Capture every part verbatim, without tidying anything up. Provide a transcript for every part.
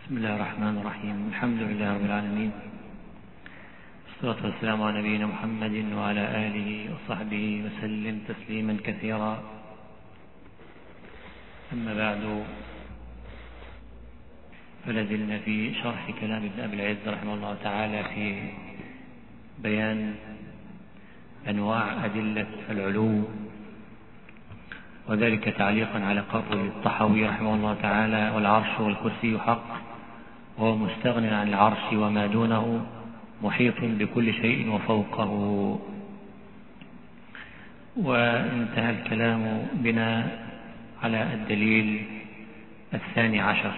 بسم الله الرحمن الرحيم. الحمد لله رب العالمين، والصلاة والسلام على نبينا محمد وعلى آله وصحبه وسلم تسليما كثيرا. أما بعد، فلازلنا في شرح كلام ابن أبي العز رحمه الله تعالى في بيان أنواع أدلة العلو، وذلك تعليقا على قول الطحاوي رحمه الله تعالى: والعرش والكرسي حق، وهو مستغن عن العرش وما دونه، محيط بكل شيء وفوقه. وانتهى الكلام بنا على الدليل الثاني عشر،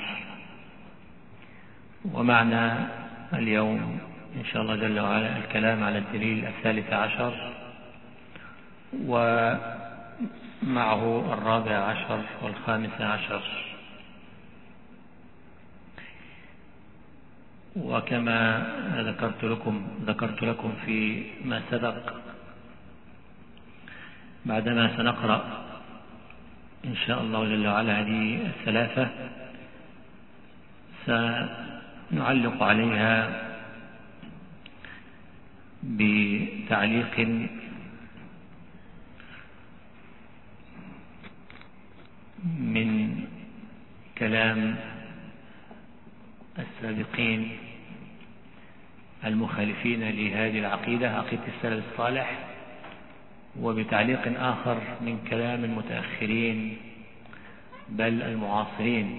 ومعنى اليوم إن شاء الله جل وعلا الكلام على الدليل الثالث عشر، ومعه الرابع عشر والخامس عشر. وكما ذكرت لكم ذكرت لكم في ما سبق، بعدما سنقرأ إن شاء الله جل وعلا هذه الثلاثة سنعلق عليها بتعليق من كلام السابقين المخالفين لهذه العقيدة، عقيدة السلف الصالح، وبتعليق آخر من كلام المتأخرين بل المعاصرين،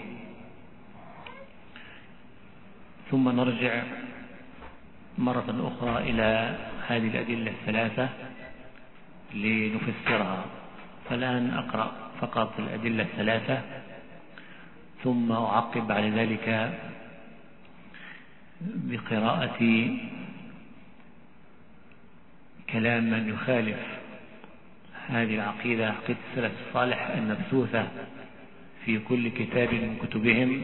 ثم نرجع مرة أخرى إلى هذه الأدلة الثلاثة لنفسرها. فالآن أقرأ فقط الأدلة الثلاثة، ثم أعقب على ذلك بقراءة كلام من يخالف هذه العقيدة، عقيدة السلف الصالح المبثوثة في كل كتاب من كتبهم،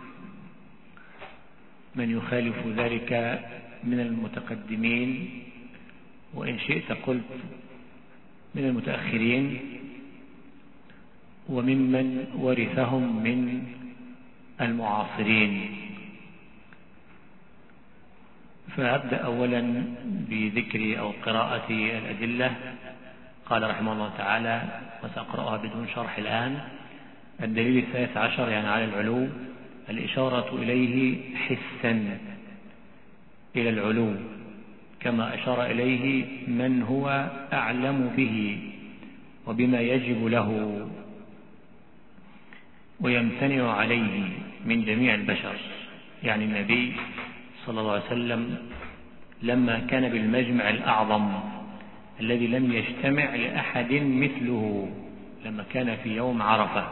من يخالف ذلك من المتقدمين، وإن شئت قلت من المتأخرين، وممن ورثهم من المعاصرين. فأبدأ أولا بذكر أو قراءة الأدلة. قال رحمه الله تعالى، وسأقرأها بدون شرح الآن: الدليل الثالث عشر يعني على العلو، الإشارة إليه حسا إلى العلو، كما أشار إليه من هو أعلم به وبما يجب له ويمتنع عليه من جميع البشر، يعني النبي صلى الله عليه وسلم لما كان بالمجمع الأعظم الذي لم يجتمع لأحد مثله، لما كان في يوم عرفة،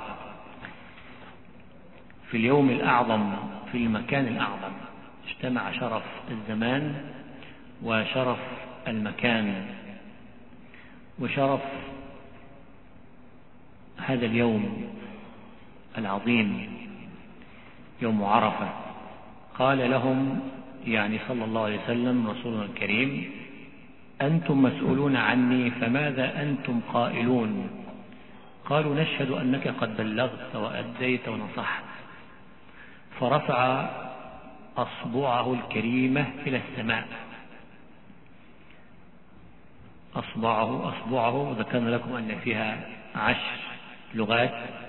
في اليوم الأعظم، في المكان الأعظم، اجتمع شرف الزمان وشرف المكان وشرف هذا اليوم العظيم، يوم عرفة. قال لهم، يعني صلى الله عليه وسلم رسولنا الكريم: أنتم مسؤولون عني، فماذا أنتم قائلون؟ قالوا: نشهد أنك قد بلغت وأديت ونصحت. فرفع أصبعه الكريمة إلى السماء، أصبعه أصبعه وذكرنا لكم أن فيها عشر لغات،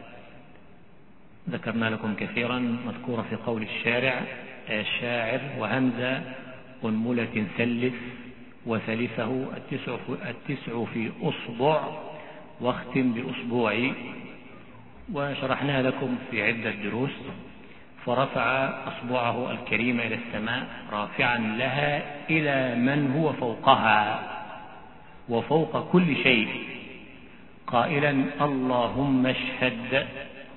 ذكرنا لكم كثيرا، مذكورة في قول الشارع الشاعر: وهمزة أنملة ثلث وثلثه التسع التسع في أصبع واختم بأصبوعي، وشرحناها لكم في عدة دروس. فرفع أصبعه الكريمة إلى السماء رافعا لها إلى من هو فوقها وفوق كل شيء، قائلا: اللهم اشهد.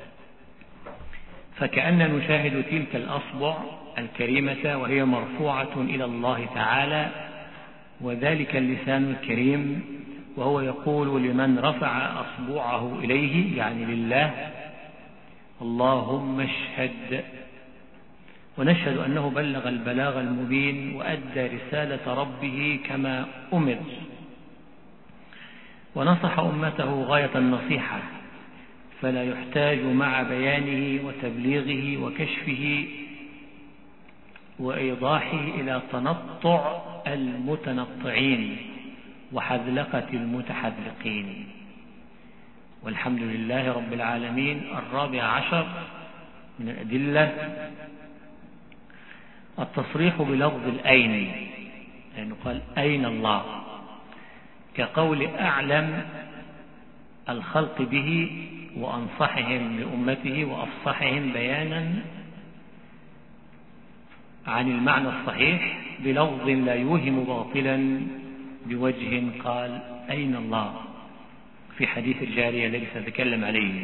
فكأننا نشاهد تلك الأصبع الكريمة وهي مرفوعة إلى الله تعالى، وذلك اللسان الكريم وهو يقول لمن رفع أصبعه إليه، يعني لله: اللهم اشهد. ونشهد أنه بلغ البلاغ المبين وأدى رسالة ربه كما أمر، ونصح أمته غاية النصيحة، فلا يحتاج مع بيانه وتبليغه وكشفه وإيضاحه إلى تنطع المتنطعين وحذلقة المتحذلقين. والحمد لله رب العالمين. الرابع عشر من الأدلة التصريح بلفظ الأين، لأنه يعني قال أين الله، كقول أعلم الخلق به وأنصحهم لأمته وأفصحهم بيانا عن المعنى الصحيح بلفظ لا يوهم باطلا بوجه، قال أين الله في حديث الجارية الذي سأتكلم عليه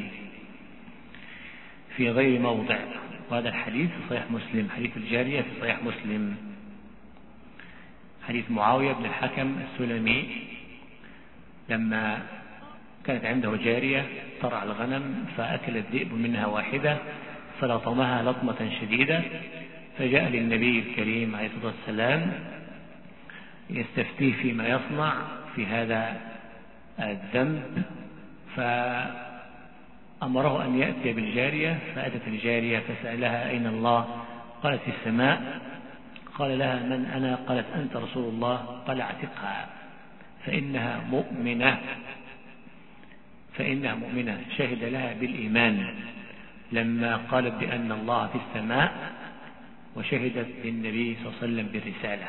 في غير موضع، وهذا الحديث في صحيح مسلم، حديث الجارية في صحيح مسلم، حديث معاوية بن الحكم السلمي لما كانت عنده جارية ترعى الغنم فأكل الذئب منها واحدة فلطمها لطمة شديدة، فجاء للنبي الكريم عليه الصلاة والسلام يستفتيه فيما يصنع في هذا الذنب، فأمره أن يأتي بالجارية، فأتت الجارية فسألها أين الله؟ قالت في السماء. قال لها من أنا؟ قالت أنت رسول الله. قال اعتقها فإنها مؤمنة، فإنها مؤمنة. شهد لها بالإيمان لما قالت بأن الله في السماء، وشهدت للنبي صلى الله عليه وسلم بالرسالة.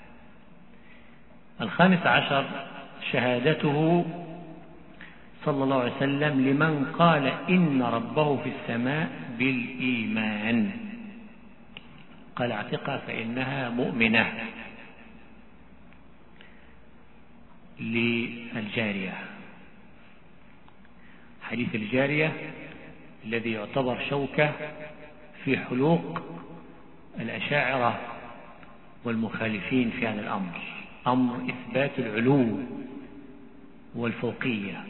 الخامس عشر شهادته صلى الله عليه وسلم لمن قال إن ربه في السماء بالإيمان، قال اعتقها فإنها مؤمنة للجارية. حديث الجارية الذي يعتبر شوكة في حلوق الأشاعرة والمخالفين في هذا الأمر، أمر إثبات العلو والفوقية.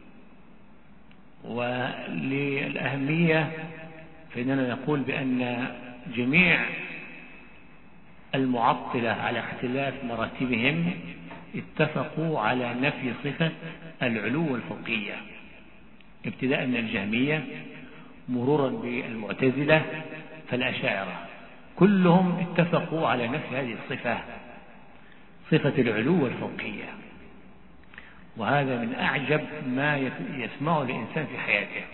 وللأهمية فإننا نقول بأن جميع المعطلة على اختلاف مراتبهم اتفقوا على نفي صفة العلو والفوقية، ابتداء من الجهمية مرورا بالمعتزلة فالأشاعرة، كلهم اتفقوا على نفي هذه الصفة، صفة العلو والفوقية. وهذا من أعجب ما يسمعه الإنسان في حياته.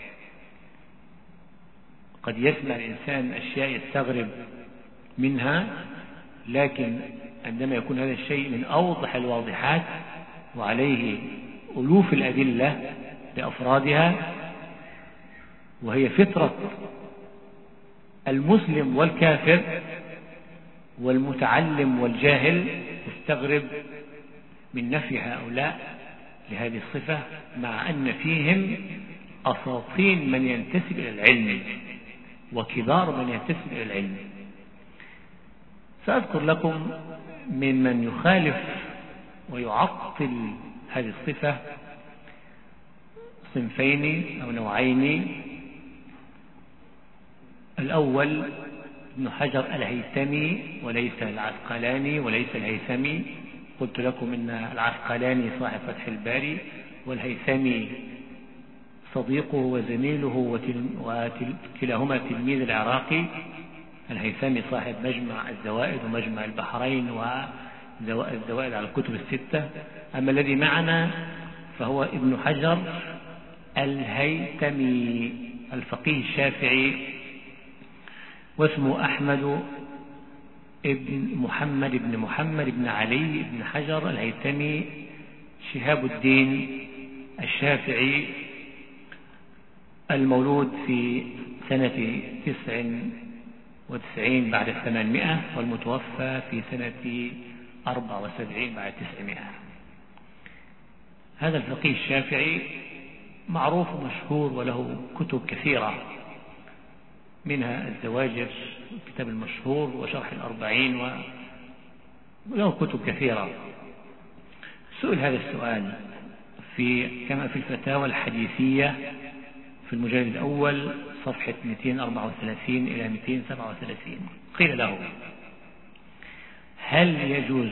قد يسمع الإنسان أشياء يستغرب منها، لكن عندما يكون هذا الشيء من أوضح الواضحات وعليه ألوف الأدلة بأفرادها، وهي فطرة المسلم والكافر والمتعلم والجاهل، يستغرب من نفي هؤلاء لهذه الصفة، مع أن فيهم أساطين من ينتسب إلى العلم وكبار من ينتسب إلى العلم. سأذكر لكم من من يخالف ويعطل هذه الصفة صنفين أو نوعين. الأول ابن حجر الهيثمي، وليس العسقلاني وليس الهيثمي. قلت لكم إن العسقلاني صاحب فتح الباري، والهيثمي صديقه وزميله وكلاهما تلميذ العراقي. الهيثمي صاحب مجمع الزوائد ومجمع البحرين والزوائد على الكتب الستة. أما الذي معنا فهو ابن حجر الهيثمي الفقيه الشافعي، واسمه أحمد ابن محمد ابن محمد ابن علي ابن حجر الهيثمي شهاب الدين الشافعي، المولود في سنة تسع وتسعين بعد الثمانمائة، والمتوفى في سنة أربع وسبعين بعد تسعمائة. هذا الفقيه الشافعي معروف ومشهور وله كتب كثيرة، منها الزواجر الكتاب المشهور وشرح الأربعين، وله كتب كثيرة. سئل هذا السؤال في كما في الفتاوى الحديثية في المجلد الأول صفحة مئتين وأربعة وثلاثين إلى مئتين وسبعة وثلاثين. قيل له: هل يجوز،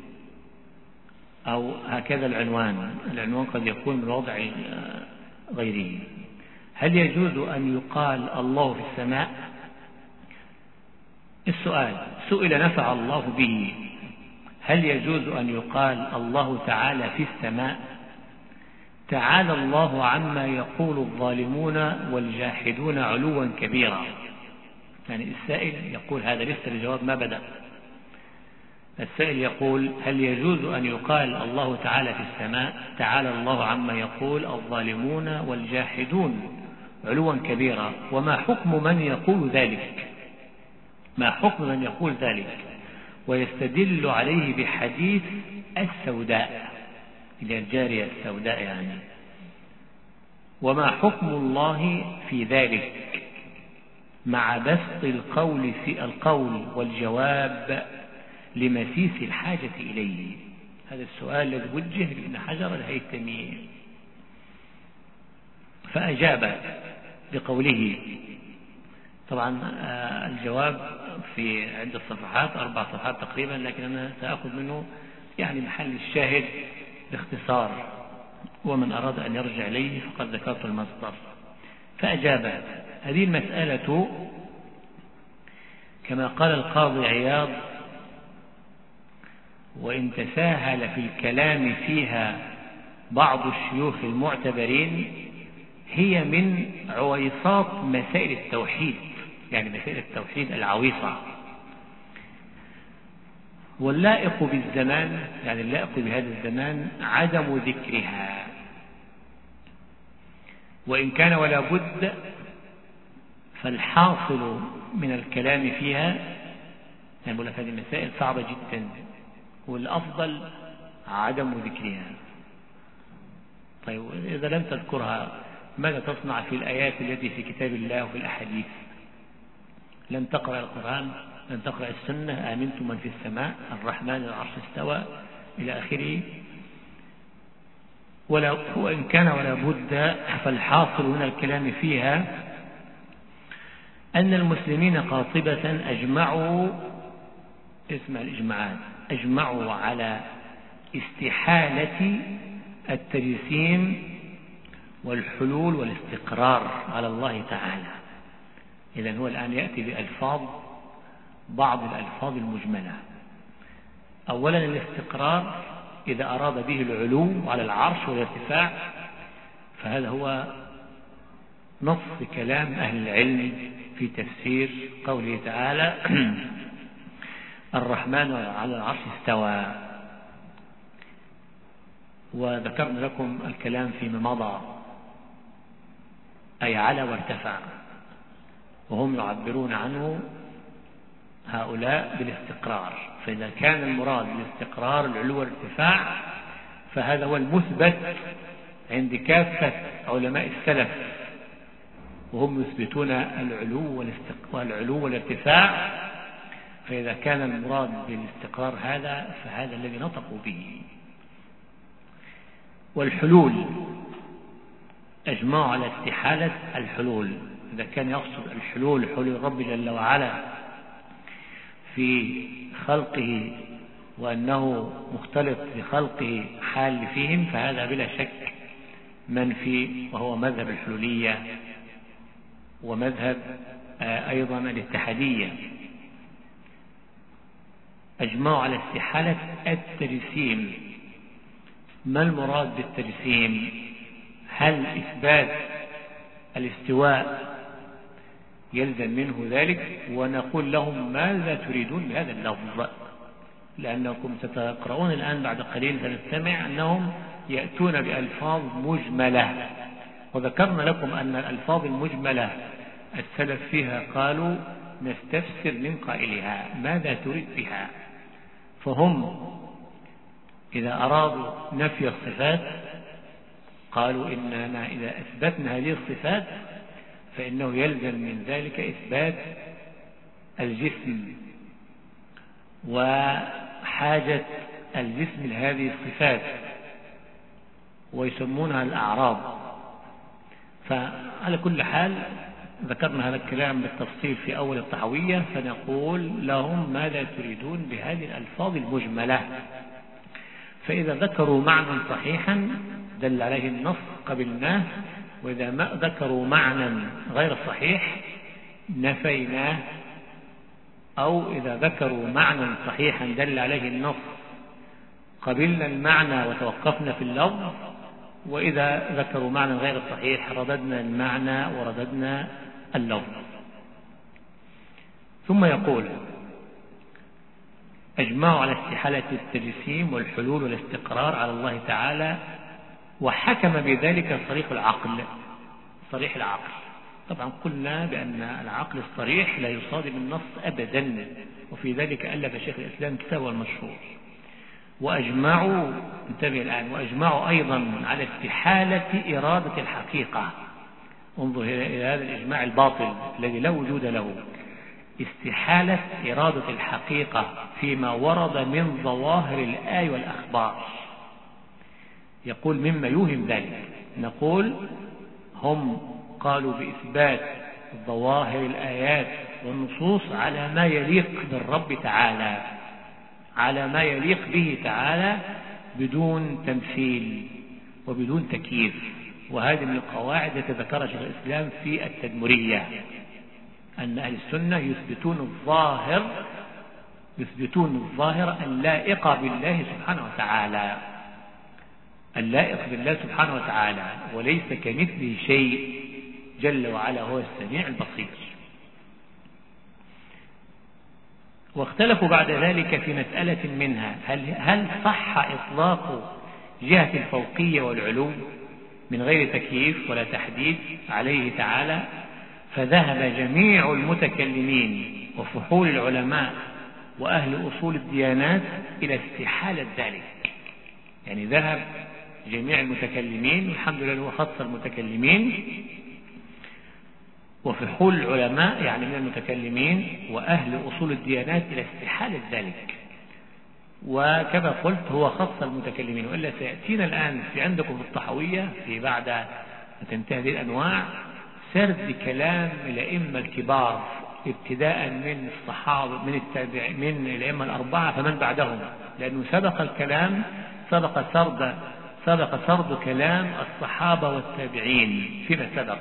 أو هكذا العنوان، العنوان قد يكون من وضع غيره، هل يجوز أن يقال الله في السماء السؤال: سئل نفع الله به، هل يجوز أن يقال الله تعالى في السماء؟ تعالى الله عما يقول الظالمون والجاحدون علوا كبيرا. يعني السائل يقول هذا، لسه الجواب ما بدأ. السائل يقول: هل يجوز أن يقال الله تعالى في السماء؟ تعالى الله عما يقول الظالمون والجاحدون علوا كبيرا، وما حكم من يقول ذلك؟ ما حكم من يقول ذلك؟ ويستدل عليه بحديث السوداء، إلى الجارية السوداء يعني. وما حكم الله في ذلك مع بسط القول في القول والجواب لمسيس الحاجة إليه؟ هذا السؤال الذي وجه لابن حجر الهيثمي، فأجاب بقوله. طبعا الجواب في عدة صفحات، أربع صفحات تقريبا، لكن أنا سأخذ منه يعني محل الشاهد باختصار، ومن أراد أن يرجع إليه فقد ذكرت المصدر. فأجاب: هذه المسألة كما قال القاضي عياض: وإن تساهل في الكلام فيها بعض الشيوخ المعتبرين هي من عويصات مسائل التوحيد، يعني مسائل التوحيد العويصة، واللائق بالزمان، يعني اللائق بهذا الزمان عدم ذكرها، وإن كان ولا بد فالحاصل من الكلام فيها، يعني بقول لك هذه المسائل صعبة جدا، والأفضل عدم ذكرها. طيب إذا لم تذكرها ماذا تصنع في الآيات التي في كتاب الله وفي الأحاديث؟ لم تقرأ القرآن، لم تقرأ السنة، آمنتم من في السماء، الرحمن العرش استوى، إلى آخره. وإن كان ولا بد فالحاصل من الكلام فيها أن المسلمين قاطبة أجمعوا، اسمع الإجماعات، أجمعوا على استحالة التجسيم والحلول والاستقرار على الله تعالى. إذن هو الآن يأتي بألفاظ، بعض الألفاظ المجملة. أولا الاستقرار إذا أراد به العلو على العرش والارتفاع، فهذا هو نص كلام أهل العلم في تفسير قوله تعالى الرحمن على العرش استوى. وذكرنا لكم الكلام فيما مضى، أي على وارتفع، وهم يعبرون عنه هؤلاء بالاستقرار. فإذا كان المراد بالاستقرار العلو والارتفاع فهذا هو المثبت عند كافة علماء السلف، وهم يثبتون العلو والعلو والارتفاع. فإذا كان المراد بالاستقرار هذا فهذا الذي نطقوا به. والحلول أجمعوا على استحالة الحلول. إذا كان يقصد الحلول حلول الرب جل وعلا في خلقه وأنه مختلط بخلقه حال فيهم، فهذا بلا شك منفي، وهو مذهب الحلولية ومذهب أيضا الاتحادية. أجمعوا على استحالة التجسيم. ما المراد بالتجسيم؟ هل إثبات الاستواء يلزم منه ذلك؟ ونقول لهم ماذا تريدون بهذا اللفظ، لأنكم ستقرؤون الآن بعد قليل سنستمع أنهم يأتون بألفاظ مجملة، وذكرنا لكم أن الألفاظ المجملة السلف فيها قالوا نستفسر من قائلها ماذا تريد بها. فهم إذا أرادوا نفي الصفات قالوا إننا إذا أثبتنا هذه الصفات فإنه يلزم من ذلك إثبات الجسم وحاجة الجسم لهذه الصفات، ويسمونها الأعراض. فعلى كل حال ذكرنا هذا الكلام بالتفصيل في أول الطحوية، فنقول لهم ماذا تريدون بهذه الألفاظ المجملة. فإذا ذكروا معنى صحيحا دل عليه النص قبلناه، وإذا ما ذكروا معنى غير صحيح نفيناه أو إذا ذكروا معنى صحيحا دل عليه النص قبلنا المعنى وتوقفنا في اللفظ، وإذا ذكروا معنى غير صحيح رددنا المعنى ورددنا اللفظ. ثم يقول: أجمعوا على استحالة التجسيم والحلول والاستقرار على الله تعالى، وحكم بذلك صريح العقل. صريح العقل طبعا قلنا بأن العقل الصريح لا يصادم النص أبدا، وفي ذلك ألف شيخ الإسلام كتابه المشهور. وأجمعوا، انتبه الآن، وأجمعوا أيضا على استحالة إرادة الحقيقة. انظر إلى هذا الإجماع الباطل الذي لا وجود له. استحالة إرادة الحقيقة فيما ورد من ظواهر الآية والأخبار. يقول مما يوهم ذلك، نقول هم قالوا بإثبات ظواهر الآيات والنصوص على ما يليق بالرب تعالى، على ما يليق به تعالى بدون تمثيل وبدون تكييف. وهذه من القواعد التي ذكرها شيخ الإسلام في التدمرية، أن أهل السنة يثبتون الظاهر يثبتون الظاهر اللائق بالله سبحانه وتعالى، اللائق بالله سبحانه وتعالى، وليس كمثله شيء جل وعلا هو السميع البصير. واختلفوا بعد ذلك في مسألة منها، هل, هل صح إطلاق جهة الفوقية والعلو من غير تكييف ولا تحديد عليه تعالى؟ فذهب جميع المتكلمين وفحول العلماء وأهل أصول الديانات إلى استحالة ذلك. يعني ذهب جميع المتكلمين، والحمد لله هو خص المتكلمين، وفحول العلماء يعني من المتكلمين وأهل أصول الديانات إلى استحالة ذلك. وكما قلت هو خص المتكلمين، وإلا سيأتينا الآن في عندكم في الطحوية في بعد ما تنتهي هذه الأنواع سرد كلام الأئمة الكبار ابتداء من الصحابة من التابع من الأئمة الأربعة فمن بعدهم، لأنه سبق الكلام سبق سرد سبق سرد كلام الصحابة والتابعين فيما سبق،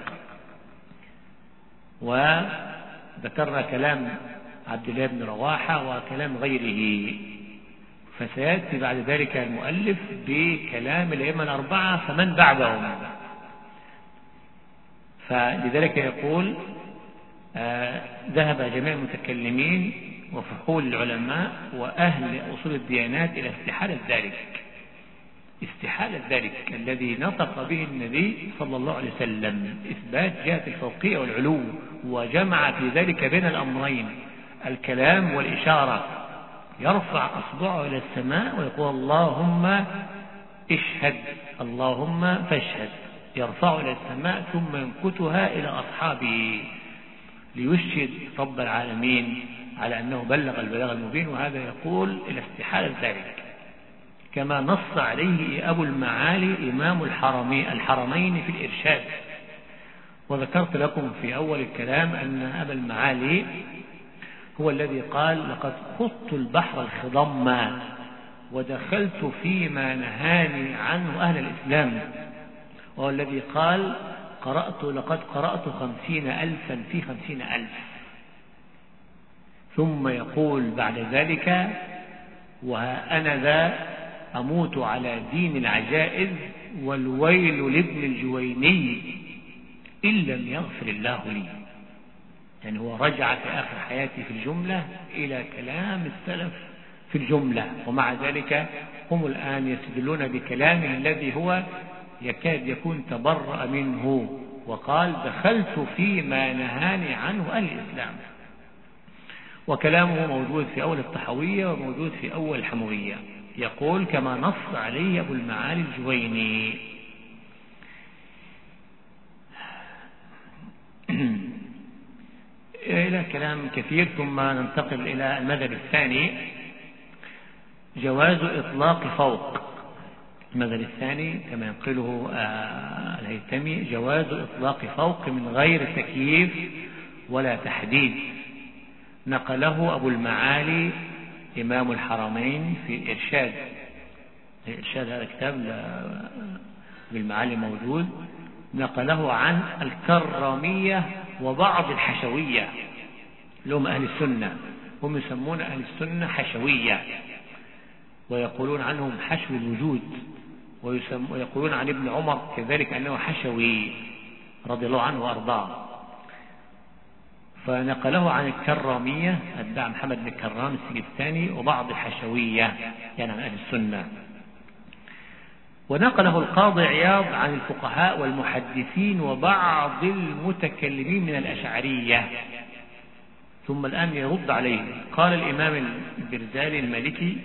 وذكرنا كلام عبد الله بن رواحة وكلام غيره، فسيأتي بعد ذلك المؤلف بكلام الأئمة الأربعة فمن بعدهم. فلذلك يقول آه ذهب جميع المتكلمين وفحول العلماء وأهل أصول الديانات إلى استحالة ذلك، استحالة ذلك الذي نطق به النبي صلى الله عليه وسلم، إثبات جهة الفوقية والعلو، وجمع في ذلك بين الأمرين الكلام والإشارة. يرفع أصبعه إلى السماء ويقول اللهم اشهد، اللهم فاشهد، يرفع إلى السماء ثم ينكتها إلى أصحابه ليشهد رب العالمين على أنه بلغ البلاغ المبين. وهذا يقول إلى استحالة ذلك، كما نص عليه أبو المعالي إمام الحرمين الحرمين في الإرشاد. وذكرت لكم في أول الكلام أن أبا المعالي هو الذي قال لقد خضت البحر الخضم ودخلت فيما نهاني عنه أهل الإسلام، وهو الذي قال قرأت لقد قرأت خمسين ألفا في خمسين ألف. ثم يقول بعد ذلك وأنا ذا أموت على دين العجائز والويل لابن الجويني إن لم يغفر الله لي. يعني هو رجع في آخر حياته في الجملة إلى كلام السلف في الجملة، ومع ذلك هم الآن يستدلون بكلامه الذي هو يكاد يكون تبرأ منه، وقال دخلت فيما نهاني عنه أهل الإسلام. وكلامه موجود في أول الطحوية وموجود في أول الحموية، يقول كما نص عليه أبو المعالي الجويني. إلى كلام كثير، ثم ننتقل إلى المذهب الثاني، جواز إطلاق فوق. المذهب الثاني كما ينقله الهيثمي جواز إطلاق فوق من غير تكييف ولا تحديد، نقله أبو المعالي إمام الحرمين في الإرشاد. الإرشاد هذا كتاب بالمعالي موجود، نقله عن الكرامية وبعض الحشوية لهم أهل السنة، هم يسمون أهل السنة حشوية، ويقولون عنهم حشو الوجود، ويقولون عن ابن عمر كذلك أنه حشوي رضي الله عنه وأرضاه. فنقله عن الكرامية أتباع محمد بن الكرام السجستاني وبعض الحشوية يعني عن أهل السنة. ونقله القاضي عياض عن الفقهاء والمحدثين وبعض المتكلمين من الأشعرية، ثم الآن يرد عليه. قال الإمام البرزالي المالكي: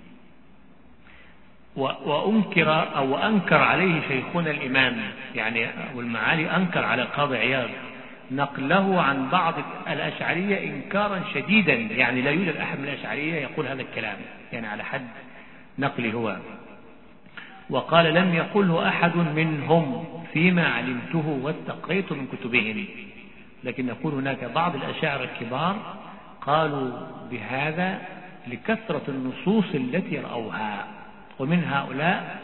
وأنكر أو أنكر عليه شيخنا الإمام، يعني أبو المعالي أنكر على القاضي عياض نقله عن بعض الأشعرية إنكارا شديدا، يعني لا يوجد أحد من الأشعرية يقول هذا الكلام يعني على حد نقله هو. وقال: لم يقله أحد منهم فيما علمته واستقريت من كتبهم، لكن يقول هناك بعض الأشاعرة الكبار قالوا بهذا لكثرة النصوص التي رأوها، ومن هؤلاء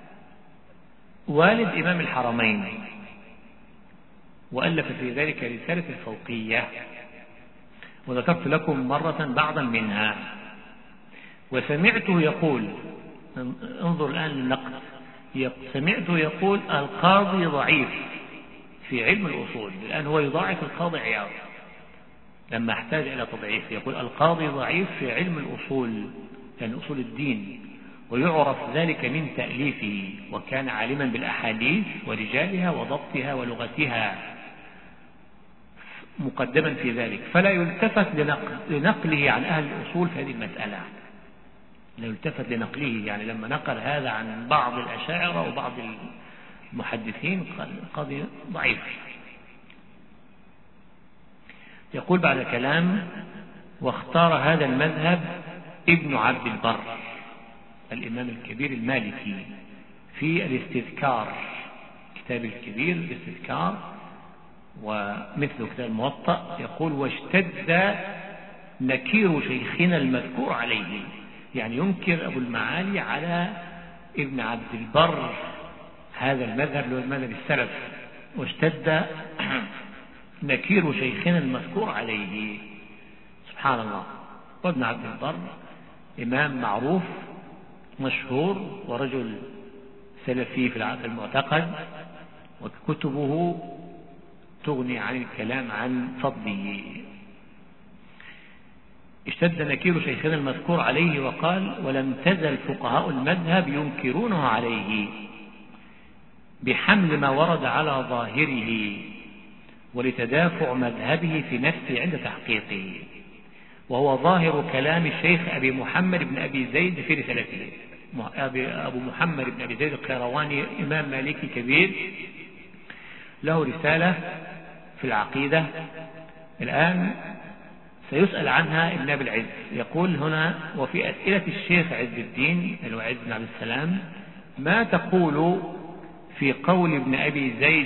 والد إمام الحرمين، وألف في ذلك رسالة الفوقية، وذكرت لكم مرة بعضا منها. وسمعته يقول، انظر الآن للنقد، سمعته يقول: القاضي ضعيف في علم الأصول. الآن هو يضاعف القاضي عياض لما احتاج إلى تضعيف، يقول: القاضي ضعيف في علم الأصول، يعني أصول الدين، ويعرف ذلك من تأليفه، وكان عالما بالأحاديث ورجالها وضبطها ولغتها مقدما في ذلك، فلا يلتفت لنقله عن أهل الأصول في هذه المسألة، لا يلتفت لنقله. يعني لما نقل هذا عن بعض الأشاعرة وبعض المحدثين قال القاضي ضعيف. يقول بعد كلام: واختار هذا المذهب ابن عبد البر الإمام الكبير المالكي في الاستذكار، كتاب الكبير الاستذكار ومثل كتاب الموطأ. يقول: واشتد نكير شيخنا المذكور عليه، يعني ينكر أبو المعالي على ابن عبد البر هذا المذهب اللي هو المذهب السلف. واشتد نكير شيخنا المذكور عليه، سبحان الله. وابن عبد البر إمام معروف مشهور ورجل سلفي في المعتقد، وكتبه تغني عن الكلام عن فضله. اشتد نكير شيخنا المذكور عليه، وقال: ولم تزل فقهاء المذهب ينكرونه عليه بحمل ما ورد على ظاهره ولتدافع مذهبه في نفسه عند تحقيقه، وهو ظاهر كلام الشيخ أبي محمد بن أبي زيد في رسالته. أبو محمد بن أبي زيد القيرواني إمام مالكي كبير، له رسالة في العقيدة الآن سيسأل عنها ابن أبي العز. يقول هنا: وفي أسئلة الشيخ عز الدين الوعز بن عبد السلام ما تقول في قول ابن أبي زيد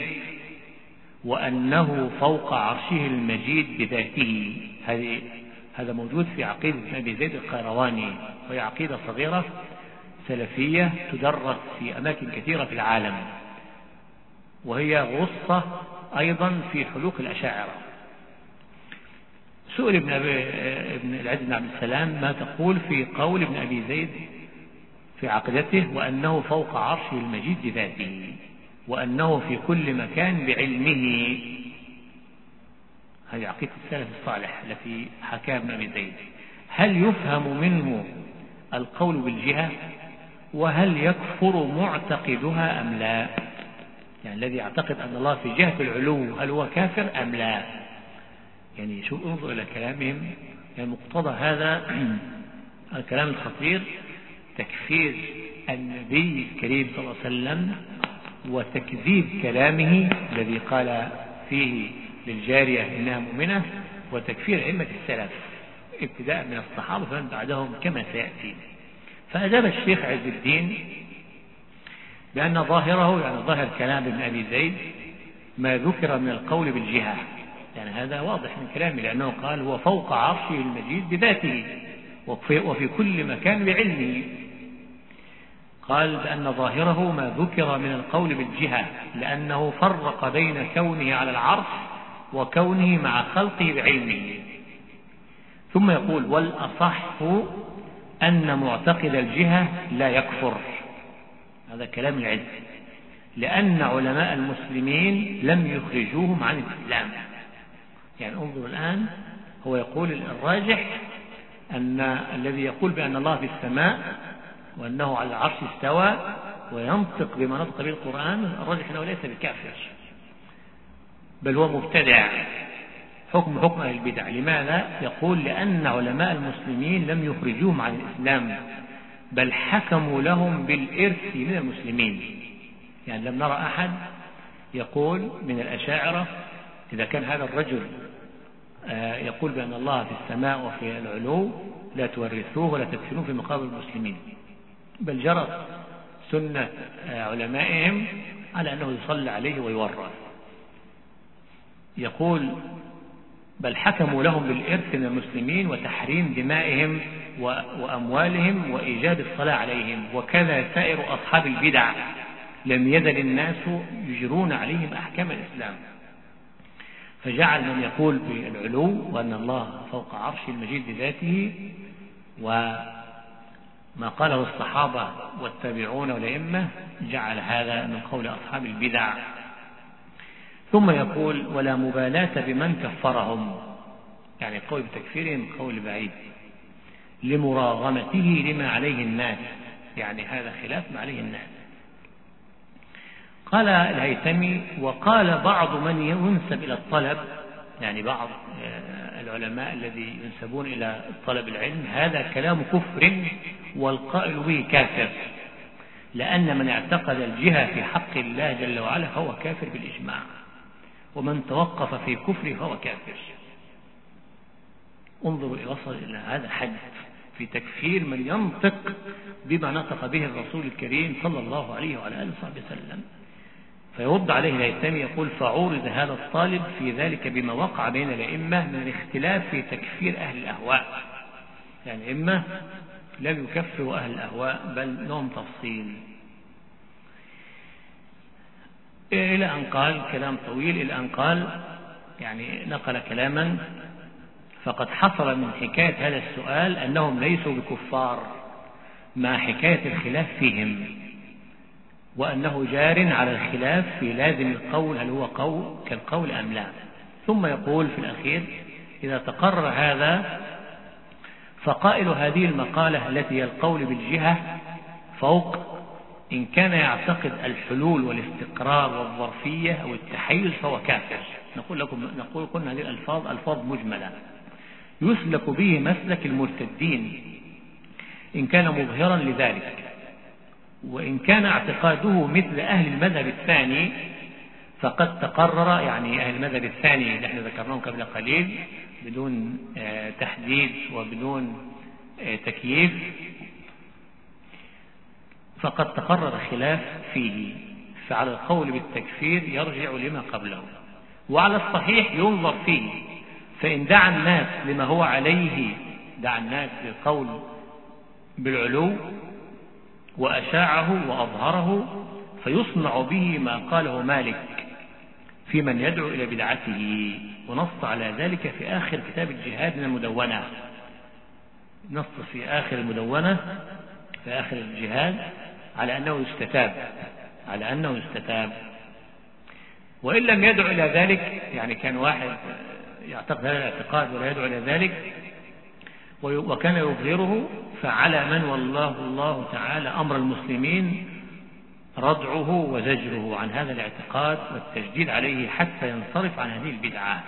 وأنه فوق عرشه المجيد بذاته؟ هذه هذا موجود في عقيدة ابن أبي زيد القيرواني، وهي عقيدة صغيرة سلفية تدرس في أماكن كثيرة في العالم، وهي غصة أيضا في حلوق الأشاعرة. سئل ابن, أبي ابن العز بن عبد السلام: ما تقول في قول ابن أبي زيد في عقيدته وأنه فوق عرشه المجيد بذاته وأنه في كل مكان بعلمه؟ هذه عقيدة السلف الصالح التي حكاها ابن أبي زيد. هل يفهم منه القول بالجهة؟ وهل يكفر معتقدها أم لا؟ يعني الذي يعتقد أن الله في جهة العلو هل هو كافر أم لا؟ يعني شو انظر إلى كلامهم، يعني مقتضى هذا الكلام الخطير تكفير النبي الكريم صلى الله عليه وسلم وتكذيب كلامه الذي قال فيه للجارية إنها مؤمنة، وتكفير أئمة السلف ابتداء من الصحابة فمن بعدهم كما سيأتي. فأجاب الشيخ عز الدين بأن ظاهره، يعني ظاهر كلام ابن أبي زيد، ما ذكر من القول بالجهة، يعني هذا واضح من كلامه، لأنه قال هو فوق عرشه المجيد بذاته وفي, وفي كل مكان بعلمه. قال بأن ظاهره ما ذكر من القول بالجهة، لأنه فرق بين كونه على العرش وكونه مع خلقه بعلمه. ثم يقول والأصح أن معتقد الجهة لا يكفر. هذا كلام العلم، لأن علماء المسلمين لم يخرجوهم عن الإسلام. يعني انظر الآن، هو يقول الراجح أن الذي يقول بأن الله في السماء وأنه على العرش استوى وينطق بما نطق به القرآن، الراجح أنه ليس بكافر، بل هو مبتدع، حكم حكم أهل البدع. لماذا؟ يقول لأن علماء المسلمين لم يخرجوهم عن الإسلام، بل حكموا لهم بالإرث من المسلمين. يعني لم نرى أحد يقول من الأشاعرة إذا كان هذا الرجل يقول بأن الله في السماء وفي العلو لا تورثوه ولا تدفنوه في مقابر المسلمين، بل جرت سنة علمائهم على أنه يصلى عليه ويورث. يقول بل حكموا لهم بالإرث من المسلمين وتحريم دمائهم وأموالهم وإيجاب الصلاة عليهم، وكذا سائر أصحاب البدع لم يزل الناس يجرون عليهم أحكام الإسلام. فجعل من يقول بالعلو وأن الله فوق عرش المجيد بذاته وما قاله الصحابة والتابعون والأئمة، جعل هذا من قول أصحاب البدع. ثم يقول ولا مبالاة بمن كفرهم، يعني قول بتكفيرهم قول بعيد، لمراغمته لما عليه الناس، يعني هذا خلاف ما عليه الناس. قال الهيثمي وقال بعض من ينسب إلى الطلب، يعني بعض العلماء الذي ينسبون إلى طلب العلم، هذا كلام كفر والقائل به كافر، لأن من اعتقد الجهة في حق الله جل وعلا فهو كافر بالإجماع، ومن توقف في كفره فهو كافر. انظروا وصل إلى هذا الحد في تكفير من ينطق بما نطق به الرسول الكريم صلى الله عليه وعلى آله وصحبه وسلم. فيرد عليه الهيثمي يقول فعورض هذا الطالب في ذلك بما وقع بين الأئمة من الاختلاف في تكفير أهل الأهواء. يعني الأئمة لم يكفروا أهل الأهواء بل لهم تفصيل، إلى أن قال كلام طويل، إلى أن قال يعني نقل كلاما فقد حصل من حكاية هذا السؤال أنهم ليسوا بكفار مع حكاية الخلاف فيهم، وأنه جار على الخلاف في لازم القول هل هو قول كالقول أم لا. ثم يقول في الأخير إذا تقرر هذا فقائل هذه المقالة التي هي القول بالجهة فوق، إن كان يعتقد الحلول والاستقرار والظرفية أو التحيز فهو كافر. نقول لكم نقول كنا هذه الألفاظ ألفاظ مجملة يسلك به مسلك المرتدين إن كان مظهرا لذلك، وإن كان اعتقاده مثل أهل المذهب الثاني فقد تقرر، يعني أهل المذهب الثاني نحن ذكرناهم قبل قليل بدون تحديد وبدون تكييف، فقد تقرر خلاف فيه، فعلى القول بالتكفير يرجع لما قبله، وعلى الصحيح ينظر فيه، فإن دعا الناس لما هو عليه، دعا الناس للقول بالعلو وأشاعه وأظهره، فيصنع به ما قاله مالك في من يدعو إلى بدعته، ونص على ذلك في آخر كتاب الجهاد من المدونة، نص في آخر المدونة في آخر الجهاد على أنه يستتاب على أنه يستتاب وإن لم يدعو إلى ذلك، يعني كان واحد يعتقد هذا الاعتقاد ولا يدعو إلى ذلك وكان يظهره، فعلى من والله الله تعالى أمر المسلمين ردعه وزجره عن هذا الاعتقاد والتجديد عليه حتى ينصرف عن هذه البدعة.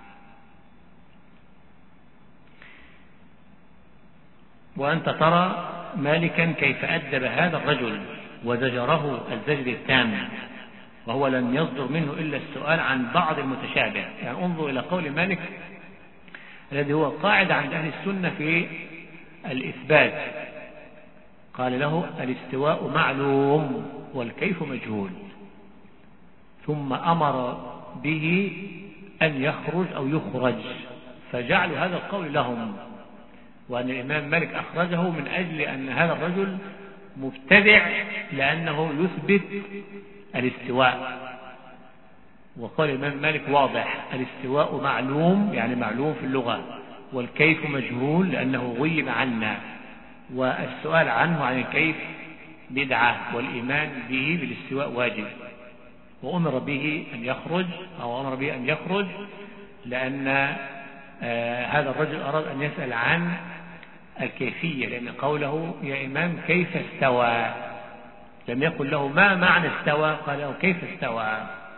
وأنت ترى مالكا كيف أدب هذا الرجل وزجره الزجر التام، وهو لم يصدر منه إلا السؤال عن بعض المتشابه. يعني انظر إلى قول مالك الذي هو قاعدة عند أهل السنة في الإثبات، قال له الاستواء معلوم والكيف مجهول، ثم أمر به أن يخرج أو يخرج، فجعلوا هذا القول لهم، وأن الإمام مالك أخرجه من أجل أن هذا الرجل مبتدع لأنه يثبت الاستواء. وقال الإمام مالك واضح الاستواء معلوم، يعني معلوم في اللغة، والكيف مجهول لأنه غيب عنا، والسؤال عنه عن الكيف بدعة، والإيمان به بالاستواء واجب. وأمر به أن يخرج أو أمر به أن يخرج لأن آه هذا الرجل أراد أن يسأل عن الكيفية، لأن قوله يا إمام كيف استوى لم يقل له ما معنى استوى، قال له كيف استوى.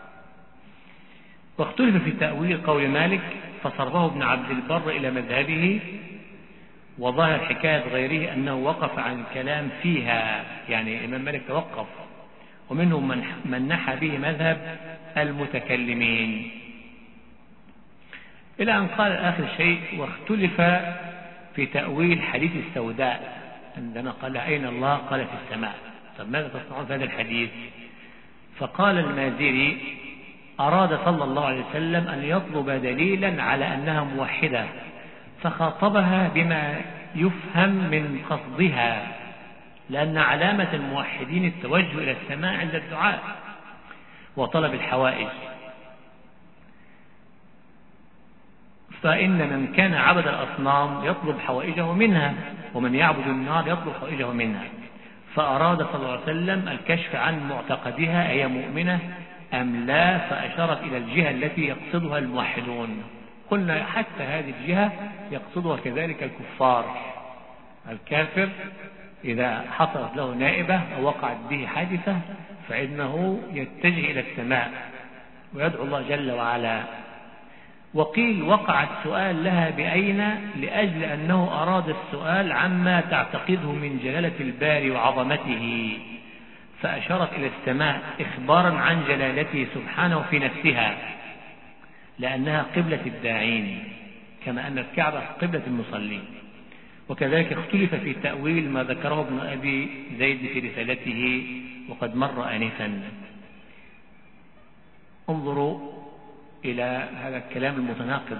واختلف في تأويل قول مالك فصرفه ابن عبد البر إلى مذهبه، وظاهر حكاية غيره أنه وقف عن الكلام فيها، يعني الإمام مالك توقف، ومنهم من, من نحى به مذهب المتكلمين، إلى أن قال آخر شيء واختلف في تأويل حديث السوداء عندما قال أين الله؟ قال في السماء. طب ماذا تصنعون في هذا الحديث؟ فقال المازري أراد صلى الله عليه وسلم أن يطلب دليلا على أنها موحدة، فخاطبها بما يفهم من قصدها، لأن علامة الموحدين التوجه إلى السماء عند الدعاء وطلب الحوائج. فإن من كان عبد الأصنام يطلب حوائجه منها، ومن يعبد النار يطلب حوائجه منها، فأراد صلى الله عليه وسلم الكشف عن معتقدها هي مؤمنة أم لا، فأشارت إلى الجهة التي يقصدها الموحدون. قلنا حتى هذه الجهة يقصدها كذلك الكفار. الكافر إذا حصلت له نائبة أو وقعت به حادثة فإنه يتجه إلى السماء ويدعو الله جل وعلا. وقيل وقع السؤال لها بأين لأجل أنه أراد السؤال عما تعتقده من جلالة الباري وعظمته، فأشارت إلى السماء إخبارا عن جلالته سبحانه في نفسها، لأنها قبلة الداعين كما أن الكعبة قبلة المصلين. وكذلك اختلف في تأويل ما ذكره ابن أبي زيد في رسالته وقد مر آنفا. انظروا إلى هذا الكلام المتناقض.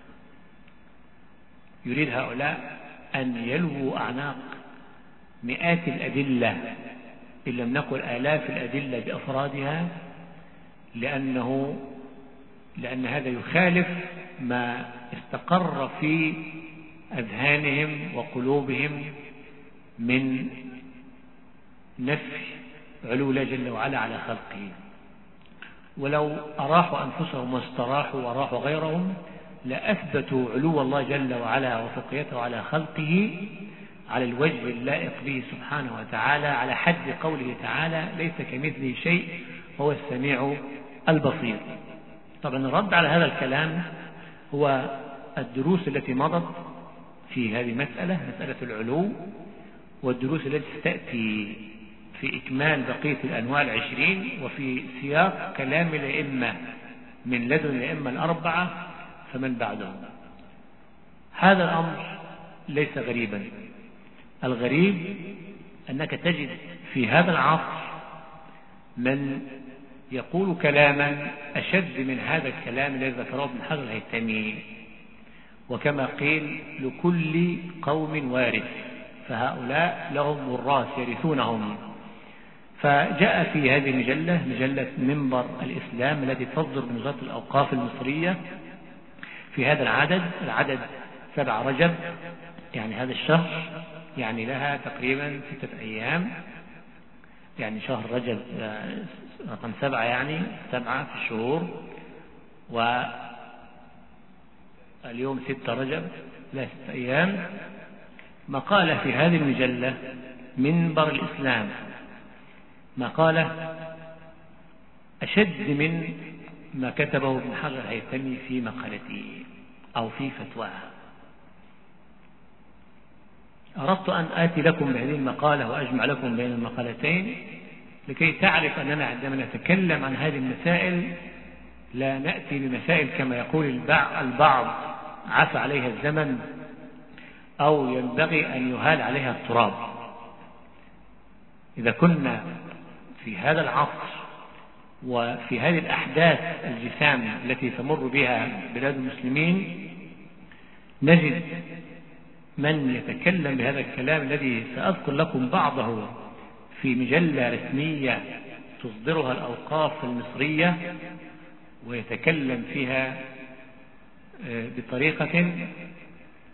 يريد هؤلاء أن يلووا أعناق مئات الأدلة إن لم نقل آلاف الأدلة بأفرادها، لأنه لأن هذا يخالف ما استقر في أذهانهم وقلوبهم من نفي علو الله جل وعلا على خلقه. ولو أراحوا أنفسهم واستراحوا وراحوا غيرهم لأثبتوا علو الله جل وعلا وفوقيته على خلقه على الوجه اللائق به سبحانه وتعالى، على حد قوله تعالى ليس كمثله شيء هو السميع البصير. طبعا الرد على هذا الكلام هو الدروس التي مضت في هذه المسألة، مسألة العلو، والدروس التي ستأتي في إكمال بقية الأنواع العشرين وفي سياق كلام الأئمة من لدن الأئمة الأربعة فمن بعدهم. هذا الأمر ليس غريبا. الغريب أنك تجد في هذا العصر من يقول كلاما أشد من هذا الكلام الذي ذكره ابن حجر الهيثمي، وكما قيل لكل قوم وارث، فهؤلاء لهم وراث يرثونهم. فجاء في هذه المجلة، مجلة منبر الإسلام التي تصدر من وزارة الأوقاف المصرية، في هذا العدد، العدد سبع رجب، يعني هذا الشهر يعني لها تقريبا ستة أيام، يعني شهر رجب رقم سبعة، يعني سبعة في الشهور، واليوم ستة رجب لا ستة أيام. مقالة في هذه المجلة منبر الإسلام، مقالة أشد من ما كتبه ابن حجر الهيثمي في مقالته أو في فتواه. أردت أن آتي لكم بهذه المقالة وأجمع لكم بين المقالتين لكي تعرف أننا عندما نتكلم عن هذه المسائل لا نأتي بمسائل كما يقول البعض عفى عليها الزمن أو ينبغي أن يهال عليها التراب. إذا كنا في هذا العصر وفي هذه الأحداث الجسام التي تمر بها بلاد المسلمين نجد من يتكلم بهذا الكلام الذي سأذكر لكم بعضه في مجلة رسمية تصدرها الأوقاف المصرية، ويتكلم فيها بطريقة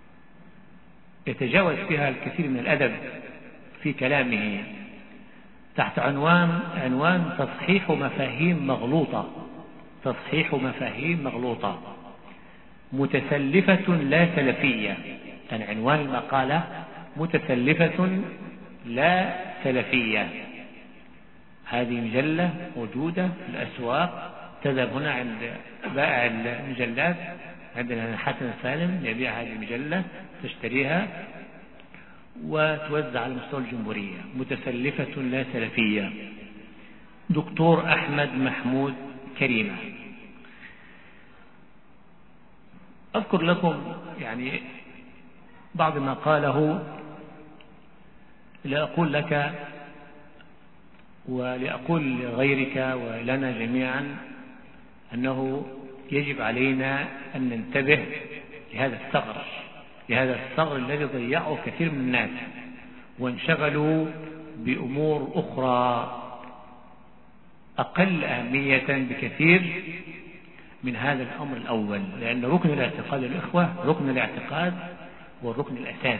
يتجاوز فيها الكثير من الأدب في كلامه تحت عنوان عنوان تصحيح مفاهيم مغلوطة تصحيح مفاهيم مغلوطة متسلفة لا سلفية. كان عنوان المقالة متسلفة لا سلفية. هذه مجلة موجودة في الأسواق، تذهب هنا عند بائع المجلات عندنا حسن سالم يبيع هذه المجلة، تشتريها وتوزع على مستوى الجمهورية. متسلفة لا سلفية. دكتور أحمد محمود كريمة. أذكر لكم يعني بعض ما قاله لأقول لك ولأقول لغيرك ولنا جميعا أنه يجب علينا أن ننتبه لهذا الثغر لهذا الثغر الذي ضيعه كثير من الناس وانشغلوا بأمور أخرى أقل أهمية بكثير من هذا الأمر الأول. لأن ركن الاعتقاد الإخوة ركن الاعتقاد هو الركن الأساس.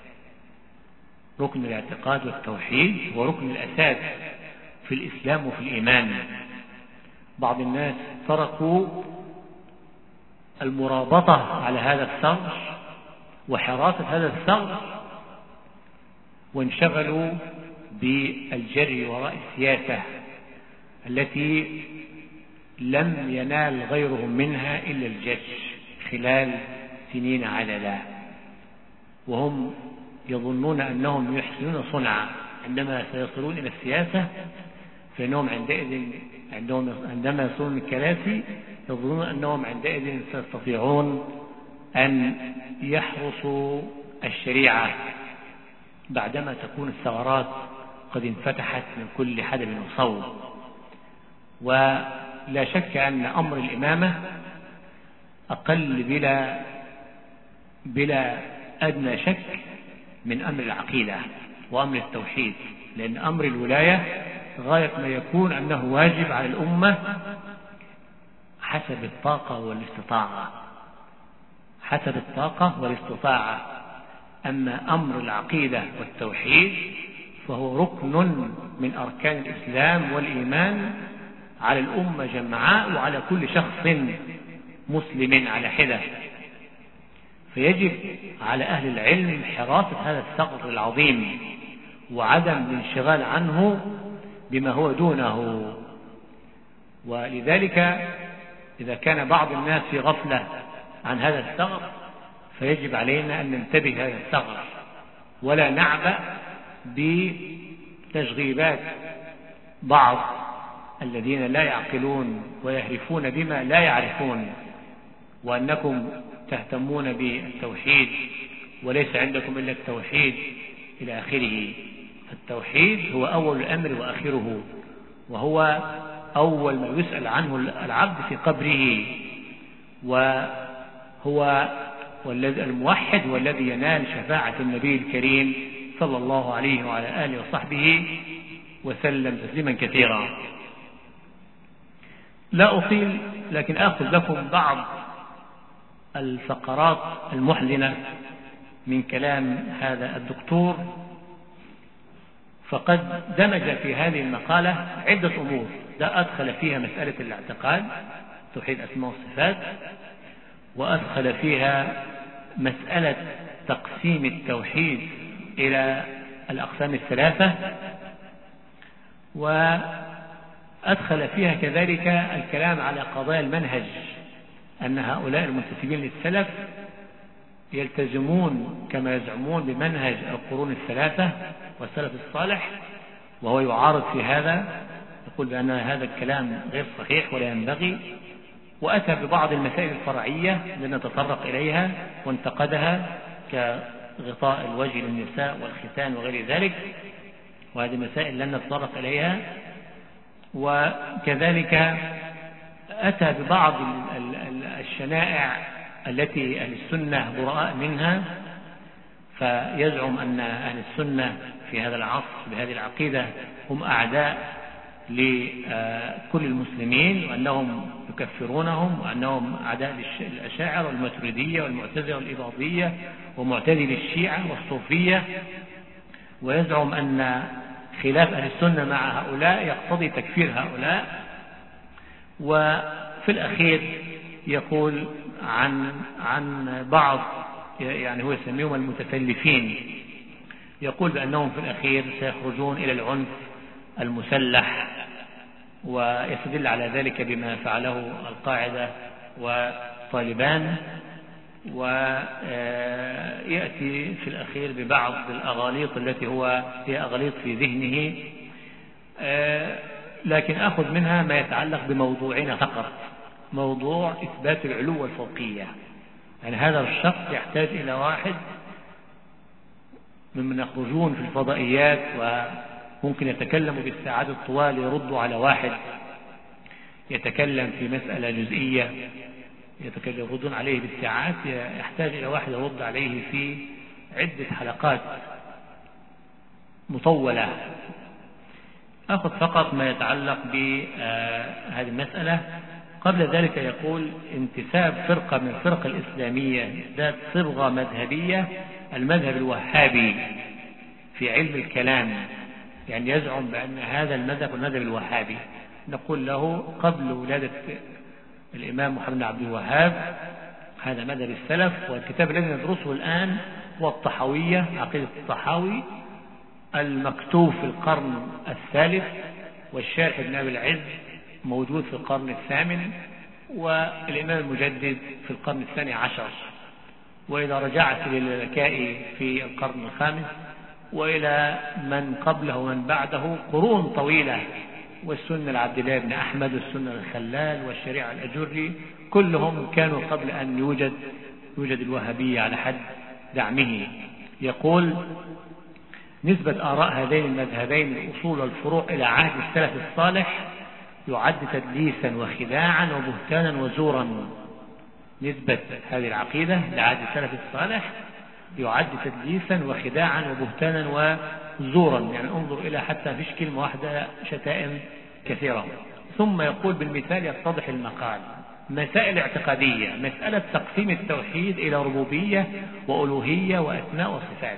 ركن الاعتقاد والتوحيد هو ركن الأساس في الإسلام وفي الإيمان. بعض الناس تركوا المرابطة على هذا الثغر وحراسة هذا الثغر وانشغلوا بالجري وراء السياسة التي لم ينال غيرهم منها إلا الجش خلال سنين عددا، وهم يظنون أنهم يحسنون صنعا. عندما سيصلون إلى السياسة فإنهم عندئذ عندهم عندما يصلون الكراسي يظنون أنهم عندئذ سيستطيعون أن يحرسوا الشريعة بعدما تكون الثغرات قد انفتحت من كل حدب وصوب. ولا شك أن أمر الإمامة أقل بلا بلا أدنى شك من أمر العقيدة وأمر التوحيد، لأن أمر الولاية غاية ما يكون أنه واجب على الأمة حسب الطاقة والاستطاعة حسب الطاقة والاستطاعة. أما أمر العقيدة والتوحيد فهو ركن من أركان الإسلام والإيمان على الأمة جمعاء وعلى كل شخص مسلم على حدة. فيجب على أهل العلم حراسة هذا الثغر العظيم وعدم الانشغال عنه بما هو دونه. ولذلك إذا كان بعض الناس في غفلة عن هذا الثغر فيجب علينا أن ننتبه هذا الثغر ولا نعبأ بتشغيبات بعض الذين لا يعقلون ويهرفون بما لا يعرفون، وأنكم تهتمون بالتوحيد وليس عندكم إلا التوحيد إلى آخره. التوحيد هو أول الأمر وآخره، وهو أول ما يسأل عنه العبد في قبره، وهو والذي الموحد والذي ينال شفاعة النبي الكريم صلى الله عليه وعلى آله وصحبه وسلم تسليما كثيرا. لا أطيل، لكن آخذ لكم بعض الفقرات المحزنة من كلام هذا الدكتور. فقد دمج في هذه المقالة عدة أمور، ده أدخل فيها مسألة الاعتقاد توحيد أسماء والصفات، وأدخل فيها مسألة تقسيم التوحيد إلى الأقسام الثلاثة، وأدخل فيها كذلك الكلام على قضايا المنهج، أن هؤلاء المنتسبين للسلف يلتزمون كما يزعمون بمنهج القرون الثلاثة والسلف الصالح، وهو يعارض في هذا، يقول بأن هذا الكلام غير صحيح ولا ينبغي، وأتى ببعض المسائل الفرعية التي نتطرق إليها وانتقدها كغطاء الوجه للنساء والختان وغير ذلك، وهذه مسائل لن نتطرق إليها. وكذلك أتى ببعض الشنائع التي أهل السنة براء منها، فيزعم أن أهل السنة في هذا العصر بهذه العقيدة هم أعداء لكل المسلمين وأنهم يكفرونهم وأنهم أعداء الأشاعرة والماتريدية والمعتزلة والإباضية ومعتزلي الشيعة والصوفية، ويزعم أن خلاف أهل السنة مع هؤلاء يقتضي تكفير هؤلاء. وفي الأخير يقول عن عن بعض، يعني هو يسميهم المتسلفين، يقول بأنهم في الأخير سيخرجون إلى العنف المسلح، ويستدل على ذلك بما فعله القاعدة وطالبان، ويأتي في الأخير ببعض الأغاليط التي هو هي أغاليط في ذهنه، لكن أخذ منها ما يتعلق بموضوعنا فقط، موضوع إثبات العلو والفوقية. يعني هذا الشخص يحتاج إلى واحد ممن يخرجون في الفضائيات وممكن يتكلموا بالساعات الطوال يردوا على واحد يتكلم في مسألة جزئية يتكلم يردون عليه بالساعات، يحتاج إلى واحد يرد عليه في عدة حلقات مطولة. أخذ فقط ما يتعلق بهذه المسألة. قبل ذلك يقول انتساب فرقة من الفرق الإسلامية ذات صبغة مذهبية، المذهب الوهابي في علم الكلام، يعني يزعم بأن هذا المذهب المذهب الوهابي. نقول له قبل ولادة الإمام محمد بن عبد الوهاب هذا مذهب السلف، والكتاب الذي ندرسه الآن هو الطحاوية، عقيدة الطحاوي المكتوب في القرن الثالث، والشارح ابن أبي العز موجود في القرن الثامن، والإمام المجدد في القرن الثاني عشر. وإذا رجعت للكائي في القرن الخامس وإلى من قبله ومن بعده قرون طويلة، والسنة العبد الله بن أحمد والسنة الخلال والشريعة الأجري كلهم كانوا قبل أن يوجد يوجد الوهابية على حد دعمه. يقول نسبة آراء هذين المذهبين الأصول والفروع إلى عهد السلف الصالح يعد تدليسا وخداعا وبهتانا وزورا. نسبة هذه العقيدة لعهد السلف الصالح يعد تدليسا وخداعا وبهتانا وزورا، يعني انظر إلى حتى فيش كلمة واحدة شتائم كثيرة. ثم يقول بالمثال يتضح المقال: مسائل اعتقادية، مسألة تقسيم التوحيد إلى ربوبية وألوهية وأسماء وصفات،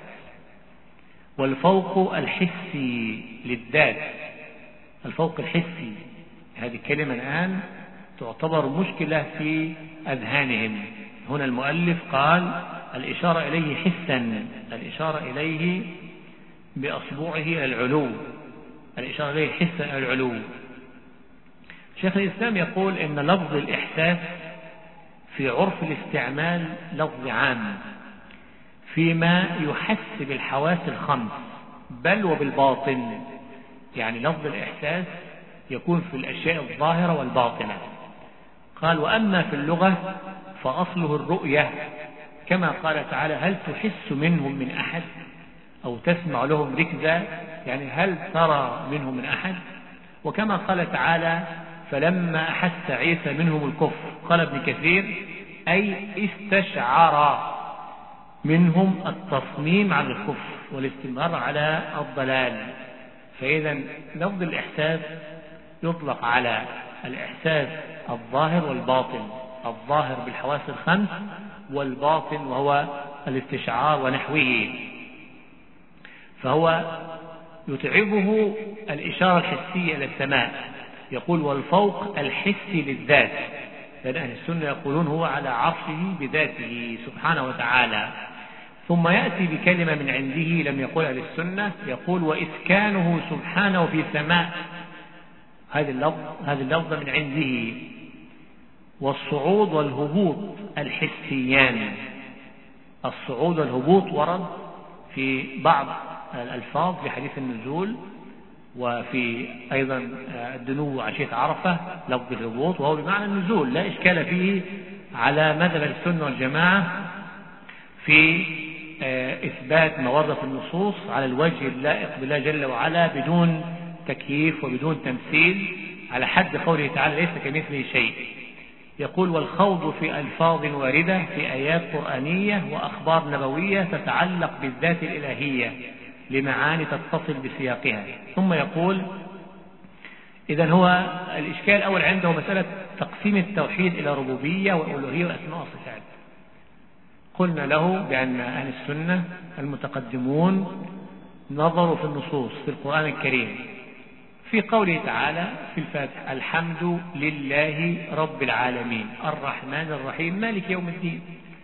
والفوق الحسي للذات. الفوق الحسي هذه الكلمة الآن تعتبر مشكلة في أذهانهم. هنا المؤلف قال الإشارة إليه حسا، الإشارة إليه بأصبعه إلى العلو، الإشارة إليه حسا إلى العلو. شيخ الإسلام يقول إن لفظ الإحساس في عرف الاستعمال لفظ عام فيما يحس بالحواس الخمس بل وبالباطن. يعني لفظ الإحساس يكون في الأشياء الظاهرة والباطنة. قال وأما في اللغة فأصله الرؤية، كما قال تعالى هل تحس منهم من أحد أو تسمع لهم ركزا، يعني هل ترى منهم من أحد. وكما قال تعالى فلما أحس عيسى منهم الكفر، قال ابن كثير أي استشعر منهم التصميم على الكفر والاستمرار على الضلال. فإذا لفظ الإحساس يطلق على الإحساس الظاهر والباطن، الظاهر بالحواس الخمس والباطن وهو الاستشعار ونحوه. فهو يتعبه الإشارة الحسية إلى السماء. يقول والفوق الحسي للذات، لأن أهل السنة يقولون هو على عرشه بذاته سبحانه وتعالى. ثم يأتي بكلمة من عنده لم يقول أهل السنة، يقول وإسكانه سبحانه في سماء. هذه اللفظ هذه اللفظة من عنده. والصعود والهبوط الحسيان، الصعود والهبوط ورد في بعض الألفاظ في حديث النزول، وفي أيضا الدنو عشية عرفة لفظ الهبوط وهو بمعنى النزول، لا إشكال فيه على مذهب السنة والجماعة في إثبات ما ورد في النصوص على الوجه اللائق بالله جل وعلا بدون تكييف وبدون تمثيل، على حد قوله تعالى ليس كمثله شيء. يقول والخوض في ألفاظ واردة في آيات قرآنية وأخبار نبوية تتعلق بالذات الإلهية لمعاني تتصل بسياقها. ثم يقول إذن هو الإشكال الأول عنده مسألة تقسيم التوحيد إلى ربوبية وألوهية وأسماء وصفات. قلنا له بأن أهل السنة المتقدمون نظروا في النصوص في القرآن الكريم في قوله تعالى في الفاتحة الحمد لله رب العالمين الرحمن الرحيم مالك يوم الدين،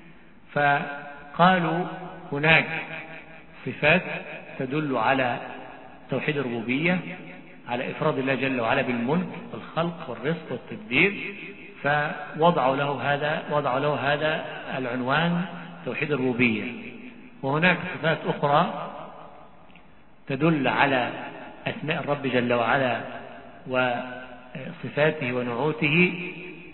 فقالوا هناك صفات تدل على توحيد الربوبية، على إفراد الله جل وعلا بالملك والخلق والرزق والتدبير، فوضعوا له هذا وضعوا له هذا العنوان توحيد الربوبية. وهناك صفات أخرى تدل على أسماء الرب جل وعلا وصفاته ونعوته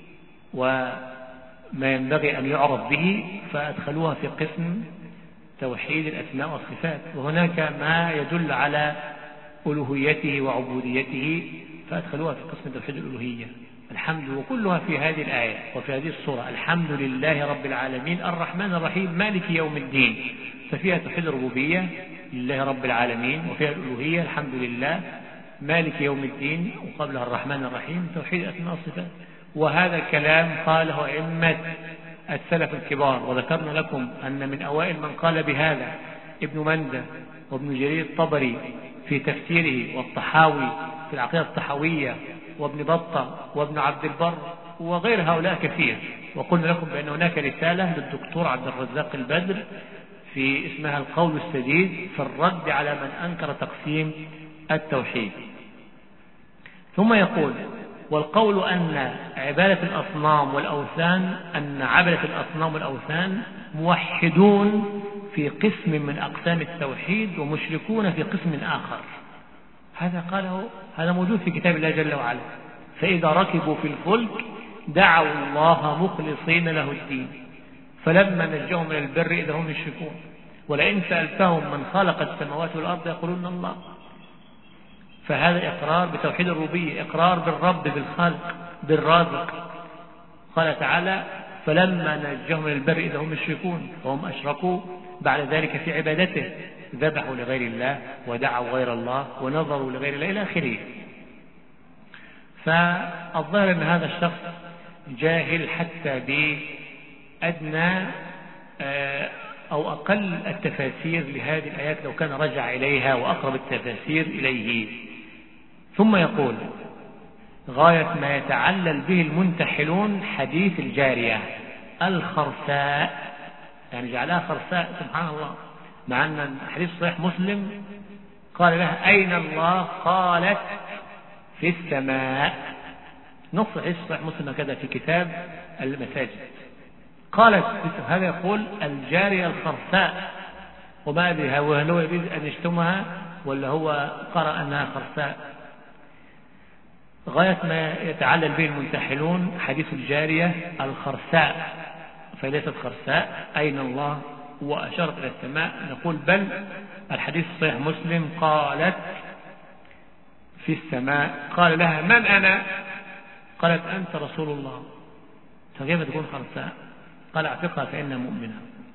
وما ينبغي أن يعرف به، فأدخلوها في قسم توحيد الأسماء والصفات. وهناك ما يدل على ألوهيته وعبوديته فأدخلوها في قسم توحيد الألوهية. الحمد وكلها في هذه الآية وفي هذه الصورة الحمد لله رب العالمين الرحمن الرحيم مالك يوم الدين، ففيها توحيد الربوبية لله رب العالمين، وفيها الألوهية الحمد لله مالك يوم الدين، وقبلها الرحمن الرحيم توحيد الأسماء والصفات. وهذا الكلام قاله أئمة السلف الكبار، وذكرنا لكم أن من أوائل من قال بهذا ابن مندة وابن جرير الطبري في تفسيره، والطحاوي في العقيدة الطحاوية، وابن بطة وابن عبد البر وغير هؤلاء كثير. وقلنا لكم بأن هناك رسالة للدكتور عبد الرزاق البدر في اسمها القول السديد في الرد على من أنكر تقسيم التوحيد. ثم يقول والقول أن عبادة الأصنام والأوثان أن عبدة الأصنام والأوثان موحدون في قسم من أقسام التوحيد ومشركون في قسم آخر. هذا قاله هذا موجود في كتاب الله جل وعلا. فإذا ركبوا في الفلك دعوا الله مخلصين له الدين فلما نجهم من البر إذا هم يشركون ولئن سألتهم من خلق السماوات والأرض يقولون الله. فهذا إقرار بتوحيد الربوبية، إقرار بالرب بالخلق بالرازق. قال تعالى فلما نجهم من البر إذا هم يشركون، فهم أشركوا بعد ذلك في عبادته، ذبحوا لغير الله ودعوا غير الله ونظروا لغير الله إلى آخره. فالظاهر أن هذا الشخص جاهل حتى بأدنى أو أقل التفاسير لهذه الآيات لو كان رجع إليها وأقرب التفاسير إليه. ثم يقول غاية ما يتعلل به المنتحلون حديث الجارية الخرساء، يعني جعلها خرساء سبحان الله، مع أن حديث صحيح مسلم قال لها أين الله؟ قالت في السماء. نص حديث صحيح مسلم كذا في كتاب المساجد. قالت هذا يقول الجارية الخرساء، وما أدري هل هو يريد أن يشتمها ولا هو قرأ أنها خرساء. غاية ما يتعلل به المنتحلون حديث الجارية الخرساء، فليست خرساء. أين الله؟ وأشارت إلى السماء. نقول بل الحديث صحيح مسلم قالت في السماء. قال لها من أنا؟ قالت أنت رسول الله. فكيف تكون خرساء؟ قال اعتقها فإنها مؤمنة.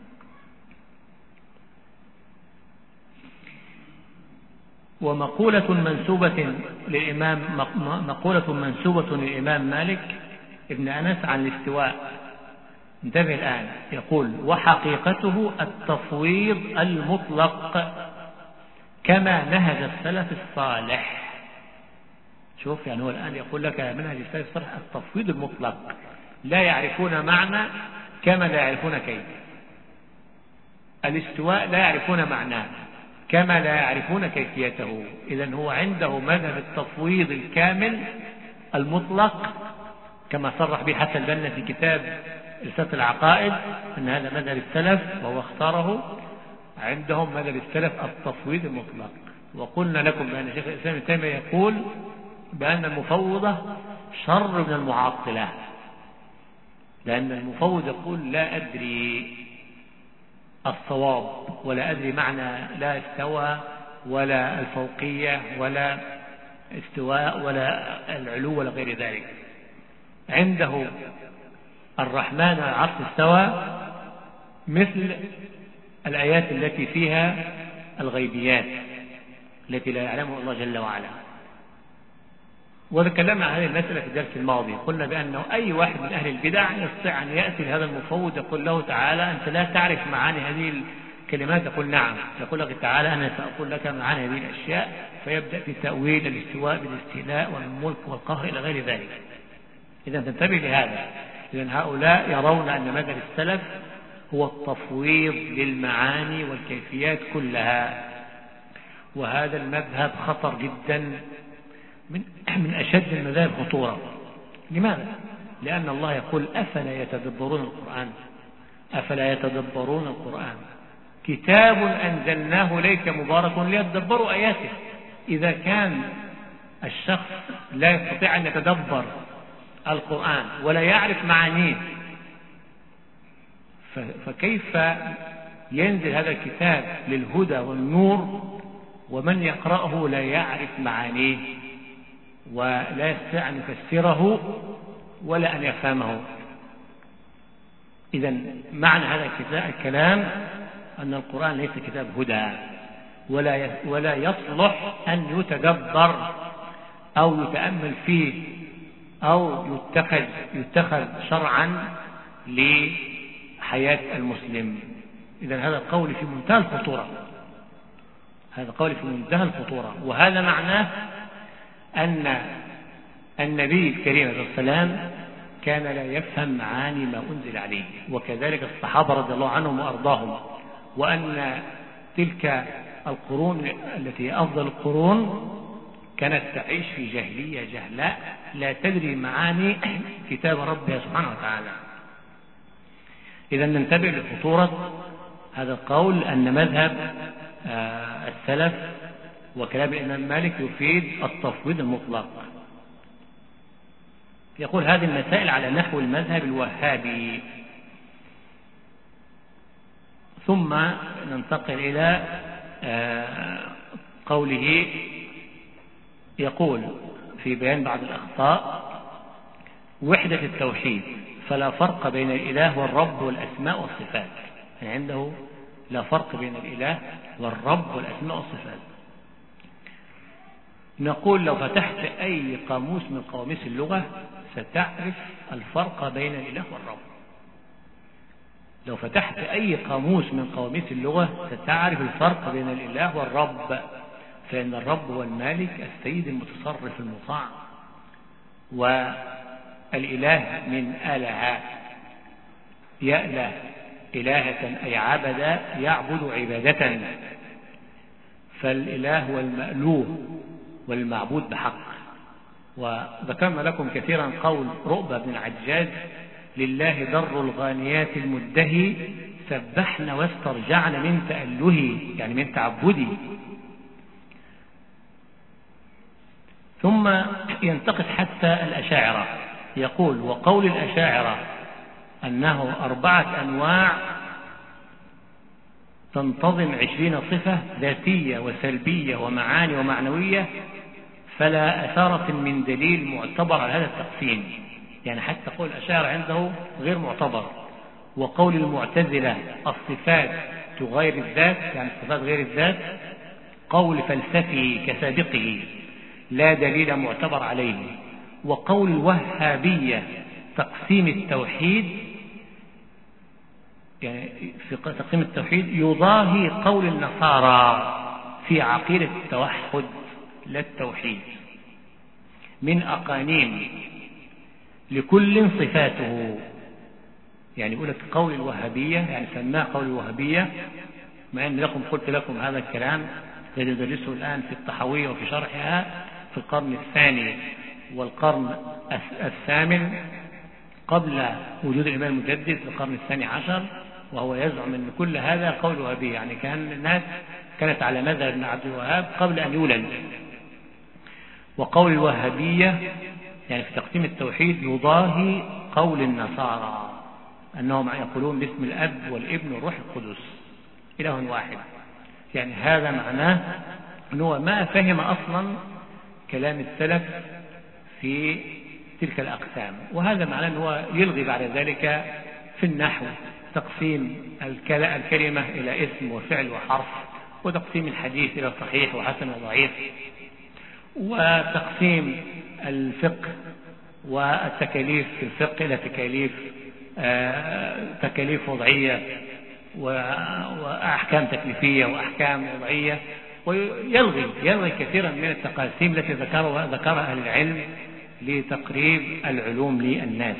ومقولة منسوبة للإمام مقولة منسوبة للإمام مالك ابن أنس عن الاستواء. انتبه الآن، يقول وحقيقته التفويض المطلق كما نهج السلف الصالح. شوف يعني هو الآن يقول لك منهج السلف الصالح التفويض المطلق، لا يعرفون معنى كما لا يعرفون كيف. الاستواء لا يعرفون معناه كما لا يعرفون كيفيته. إذن هو عنده مذهب التفويض الكامل المطلق كما صرح به حتى البنا في كتاب رسالة العقائد أن هذا مذهب السلف وهو اختاره. عندهم مذهب السلف التفويض المطلق. وقلنا لكم بأن شيخ الإسلام ابن تيمية يقول بأن المفوضة شر من المعطلة، لأن المفوض يقول لا أدري الصواب ولا أدري معنى لا استوى ولا الفوقية ولا استواء ولا العلو ولا غير ذلك. عنده الرحمن على العرش استوى مثل الآيات التي فيها الغيبيات التي لا يعلمها الله جل وعلا. وتكلمنا عن هذه المسألة في الدرس الماضي، قلنا بأنه أي واحد من أهل البدع يستطيع أن يأتي لهذا المفوض يقول له تعالى أنت لا تعرف معاني هذه الكلمات، يقول نعم، يقول لك تعالى أنا سأقول لك معاني هذه الأشياء، فيبدأ في تأويل الاستواء بالاستيلاء والملك والقهر إلى غير ذلك. إذا تنتبه لهذا. إذن هؤلاء يرون أن مذهب السلف هو التفويض للمعاني والكيفيات كلها، وهذا المذهب خطر جدا، من من أشد المذاهب خطورة. لماذا؟ لأن الله يقول أفلا يتدبرون القرآن، أفلا يتدبرون القرآن كتاب أنزلناه إليك مبارك ليتدبروا آياته. إذا كان الشخص لا يستطيع أن يتدبر القرآن ولا يعرف معانيه، فكيف ينزل هذا الكتاب للهدى والنور ومن يقرأه لا يعرف معانيه ولا يستطيع أن يفسره ولا أن يفهمه؟ إذن معنى هذا الكلام أن القرآن ليس كتاب هدى، ولا ولا يصلح أن يتدبر أو يتأمل فيه أو يتخذ يتخذ شرعا لحياة المسلم. إذن هذا القول في منتهى الخطورة، هذا القول في منتهى الخطورة. وهذا معناه أن النبي الكريم عليه السلام كان لا يفهم معاني ما أنزل عليه، وكذلك الصحابة رضي الله عنهم وأرضاهم، وأن تلك القرون التي هي أفضل القرون كانت تعيش في جاهلية جهلاء لا تدري معاني كتاب ربها سبحانه وتعالى. إذا ننتبه لخطورة هذا القول أن مذهب السلف وكلام الإمام مالك يفيد التفويض المطلق. يقول هذه المسائل على نحو المذهب الوهابي. ثم ننتقل إلى قوله، يقول في بيان بعض الأخطاء: وحدة التوحيد، فلا فرق بين الإله والرب والأسماء والصفات. يعني عنده لا فرق بين الإله والرب والأسماء والصفات. نقول لو فتحت أي قاموس من قواميس اللغة ستعرف الفرق بين الإله والرب. لو فتحت أي قاموس من قواميس اللغة ستعرف الفرق بين الإله والرب، فإن الرب هو المالك السيد المتصرف المطاع، والإله من آله، يأله إلهة أي عبد يعبد عبادة، فالإله هو المألوه والمعبود بحق. وذكرنا لكم كثيرا قول رؤبة بن العجاج: لله در الغانيات المدهي سبحن واسترجعن من تأله، يعني من تعبدي. ثم ينتقد حتى الأشاعرة، يقول: وقول الأشاعرة أنه أربعة أنواع تنتظم عشرين صفة ذاتية وسلبية ومعاني ومعنوية، فلا أثارة من دليل معتبر على هذا التقسيم. يعني حتى قول الأشاعرة عنده غير معتبر. وقول المعتزلة الصفات تغير الذات، يعني الصفات غير الذات، قول فلسفي كسابقه لا دليل معتبر عليه. وقول الوهابية تقسيم التوحيد، يعني في تقسيم التوحيد يضاهي قول النصارى في عقيدة التوحد لا التوحيد، من أقانيم لكل صفاته. يعني يقول لك قول الوهابية، يعني سماه قول الوهابية، ما أن لكم قلت لكم هذا الكلام الذي ندرسه الآن في الطحاوية وفي شرحها في القرن الثاني والقرن الثامن قبل وجود الإمام المجدد في القرن الثاني عشر، وهو يزعم أن كل هذا قول وهابي. يعني كان الناس كانت على مذهب ابن عبد الوهاب قبل أن يولد. وقول الوهابية يعني في تقسيم التوحيد يضاهي قول النصارى أنهم يقولون باسم الأب والابن والروح القدس إله واحد. يعني هذا معناه أنه ما فهم أصلا كلام السلف في تلك الأقسام، وهذا معناه أنه يلغي بعد ذلك في النحو تقسيم الكلمة إلى اسم وفعل وحرف، وتقسيم الحديث إلى صحيح وحسن وضعيف، وتقسيم الفقه والتكاليف في الفقه إلى تكاليف تكاليف وضعية وأحكام تكليفية وأحكام وضعية، ويلغي يلغي كثيرا من التقاسيم التي ذكرها ذكرها أهل العلم لتقريب العلوم للناس.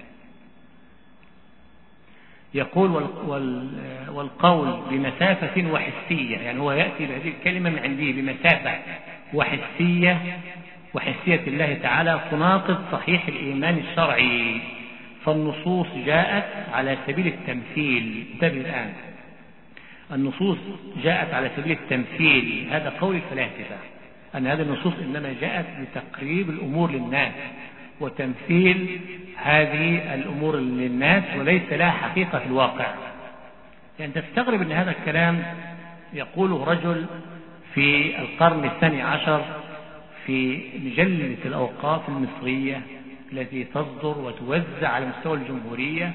يقول والقول بمسافة وحسية، يعني هو يأتي بهذه الكلمة من عنده بمسافة وحسية، وحسية الله تعالى تناقض صحيح الإيمان الشرعي، فالنصوص جاءت على سبيل التمثيل. انتبه الآن، النصوص جاءت على سبيل التمثيل، هذا قول الفلاسفة، أن هذه النصوص إنما جاءت لتقريب الأمور للناس وتمثيل هذه الأمور للناس، وليس لها حقيقة في الواقع. يعني تستغرب أن هذا الكلام يقوله رجل في القرن الثاني عشر في مجلة الأوقاف المصرية التي تصدر وتوزع على مستوى الجمهورية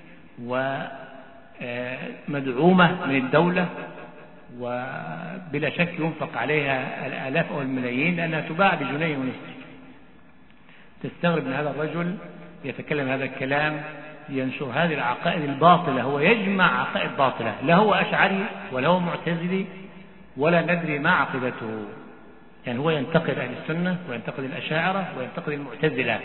ومدعومة من الدولة، وبلا شك ينفق عليها الآلاف أو الملايين لأنها تباع بجنيه ونصف. تستغرب من هذا الرجل يتكلم هذا الكلام، ينشر هذه العقائد الباطلة، هو يجمع عقائد باطلة، لا هو أشعري ولا هو معتزلي ولا ندري ما عقيدته. يعني هو ينتقد أهل السنة وينتقد الأشاعرة وينتقد المعتزلة.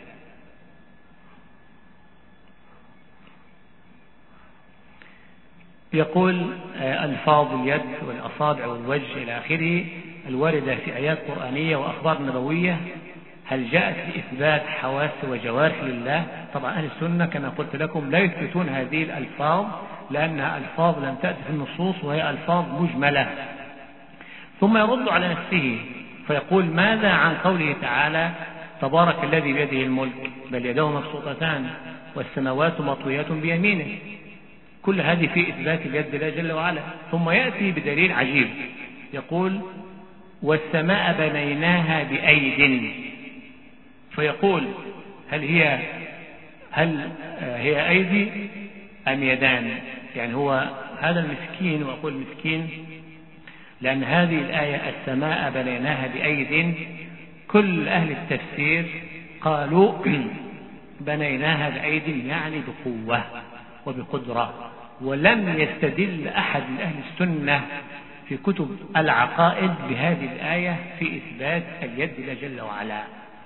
يقول ألفاظ اليد والأصابع والوجه إلى آخره الواردة في آيات قرآنية وأخبار نبوية، هل جاءت لإثبات حواس وجوارح لله؟ طبعا أهل السنة كما قلت لكم لا يثبتون هذه الألفاظ لأنها ألفاظ لم تأتي في النصوص وهي ألفاظ مجملة. ثم يرد على نفسه فيقول ماذا عن قوله تعالى تبارك الذي بيده الملك بل يداه مبسوطتان والسماوات مطويات بيمينه؟ كل هذه في إثبات اليد لله جل وعلا. ثم يأتي بدليل عجيب يقول والسماء بنيناها بأيد، فيقول هل هي هل هي أيدي أم يدان؟ يعني هو هذا المسكين، وأقول مسكين لأن هذه الآية السماء بنيناها بأيد كل أهل التفسير قالوا بنيناها بأيد يعني بقوة وبقدرة، ولم يستدل أحد من أهل السنة في كتب العقائد بهذه الآية في إثبات اليد لله جل وعلا.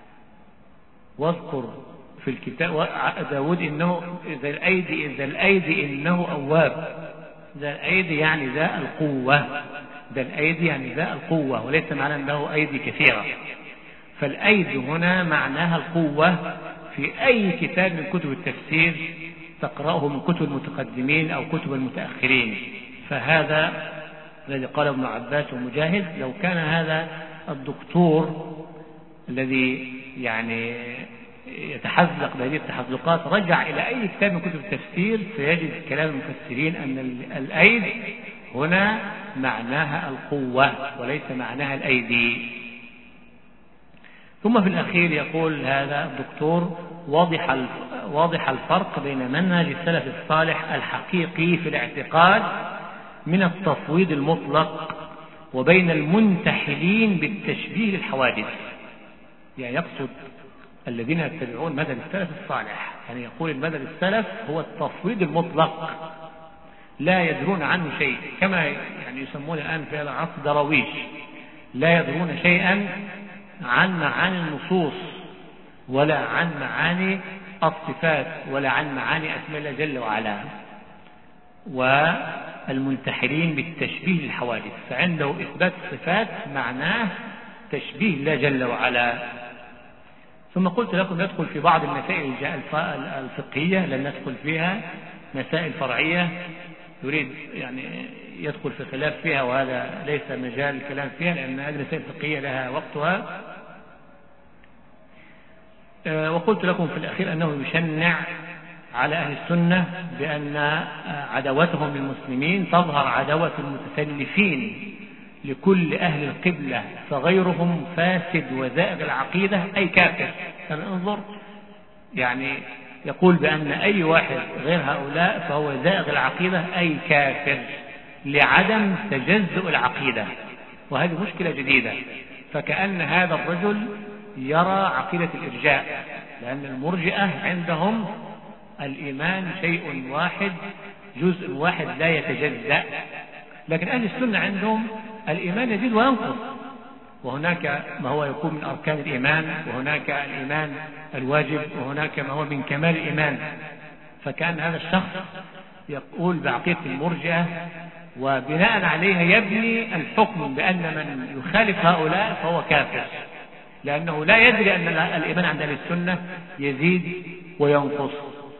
واذكر في الكتاب داود إنه ذا الأيدي ذا الأيدي إنه أواب، ذا الأيدي يعني ذا القوة، ذا الأيدي يعني ذا القوة، وليس معنى أنه أيدي كثيرة. فالأيد هنا معناها القوة في أي كتاب من كتب التفسير تقرأه من كتب المتقدمين أو كتب المتأخرين. فهذا الذي قال ابن عباس ومجاهد، لو كان هذا الدكتور الذي يعني يتحزق بهذه التحزقات رجع إلى أي كتاب من كتب التفسير سيجد كلام المفسرين أن الأيد هنا معناها القوة وليس معناها الأيدي. ثم في الأخير يقول هذا الدكتور واضح واضح الفرق بين منهج السلف الصالح الحقيقي في الاعتقاد من التفويض المطلق وبين المنتحلين بالتشبيه للحوادث. يعني يقصد الذين يتبعون مذهب السلف الصالح، يعني يقول المذهب السلف هو التفويض المطلق لا يدرون عنه شيء، كما يعني يسمون الآن في هذا العصر دراويش، لا يدرون شيئا عن معاني النصوص ولا عن معاني الصفات ولا عن معاني أسماء الله جل وعلا. والمنتحلين بالتشبيه للحوادث، فعنده إثبات الصفات معناه تشبيه الله جل وعلا. ثم قلت لكم يدخل في بعض المسائل الفقهية لن ندخل فيها، مسائل فرعية يريد يعني يدخل في خلاف فيها، وهذا ليس مجال الكلام فيها لأن هذه المسائل الفقهية لها وقتها. وقلت لكم في الأخير أنه يشنع على أهل السنة بأن عداوتهم للمسلمين تظهر عداوة المتسلفين لكل أهل القبلة، فغيرهم فاسد وزائغ العقيدة أي كافر. فننظر يعني يقول بأن أي واحد غير هؤلاء فهو زائغ العقيدة أي كافر لعدم تجزؤ العقيدة، وهذه مشكلة جديدة. فكأن هذا الرجل يرى عقيدة الإرجاء، لأن المرجئة عندهم الإيمان شيء واحد جزء واحد لا يتجزأ، لكن أهل السنة عندهم الإيمان يزيد وينقص، وهناك ما هو يكون من أركان الإيمان، وهناك الإيمان الواجب، وهناك ما هو من كمال الإيمان. فكان هذا الشخص يقول بعقيدة المرجئة وبناء عليها يبني الحكم بأن من يخالف هؤلاء فهو كافر، لأنه لا يدري أن الإيمان عند أهل السنة يزيد وينقص.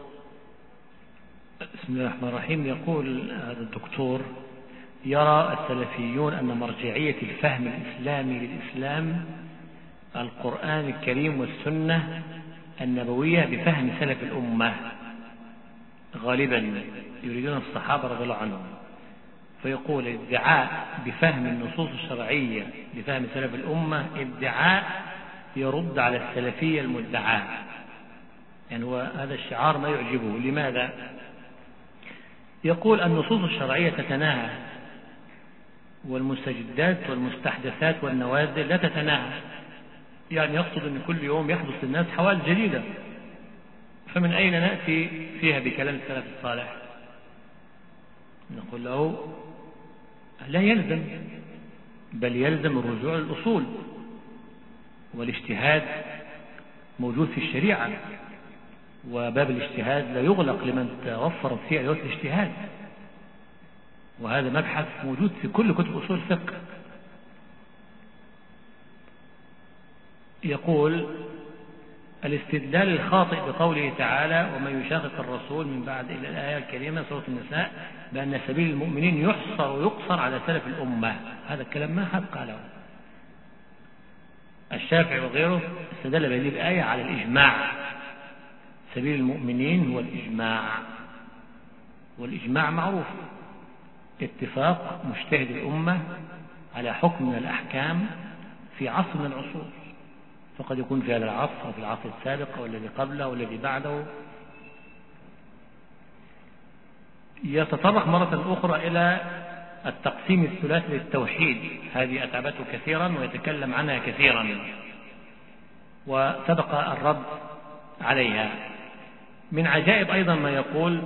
بسم الله الرحمن الرحيم. يقول هذا الدكتور: يرى السلفيون أن مرجعية الفهم الإسلامي للإسلام القرآن الكريم والسنة النبوية بفهم سلف الأمة، غالبا يريدون الصحابة رضي الله عنهم، فيقول الادعاء بفهم النصوص الشرعية بفهم سلف الأمة ادعاء يرد على السلفية المدعاة. يعني هو هذا الشعار ما يعجبه. لماذا؟ يقول النصوص الشرعية تتناهى، والمستجدات والمستحدثات والنوازل لا تتناهى، يعني يقصد أن كل يوم يحدث للناس حوادث جديدة، فمن أين نأتي فيها بكلام السلف الصالح؟ نقول له لا يلزم، بل يلزم الرجوع للأصول، والاجتهاد موجود في الشريعة، وباب الاجتهاد لا يغلق لمن توفرت فيه أدوات الاجتهاد، وهذا مبحث موجود في كل كتب أصول الفقه. يقول الاستدلال الخاطئ بقوله تعالى: ومن يشاقق الرسول من بعد، إلى الآية الكريمة سورة النساء، بأن سبيل المؤمنين يحصر ويقصر على سلف الأمة، هذا الكلام ما حد قاله. الشافعي وغيره استدل بهذه الآية على الإجماع، سبيل المؤمنين هو الإجماع، والإجماع معروف اتفاق مجتهد الأمة على حكم من الأحكام في عصر من العصور، فقد يكون في هذا العصر أو في العصر السابق أو الذي قبله أو الذي بعده. يتطرق مرة أخرى إلى التقسيم الثلاثي للتوحيد، هذه أتعبته كثيرا ويتكلم عنها كثيرا، وسبق الرد عليها. من عجائب أيضا ما يقول،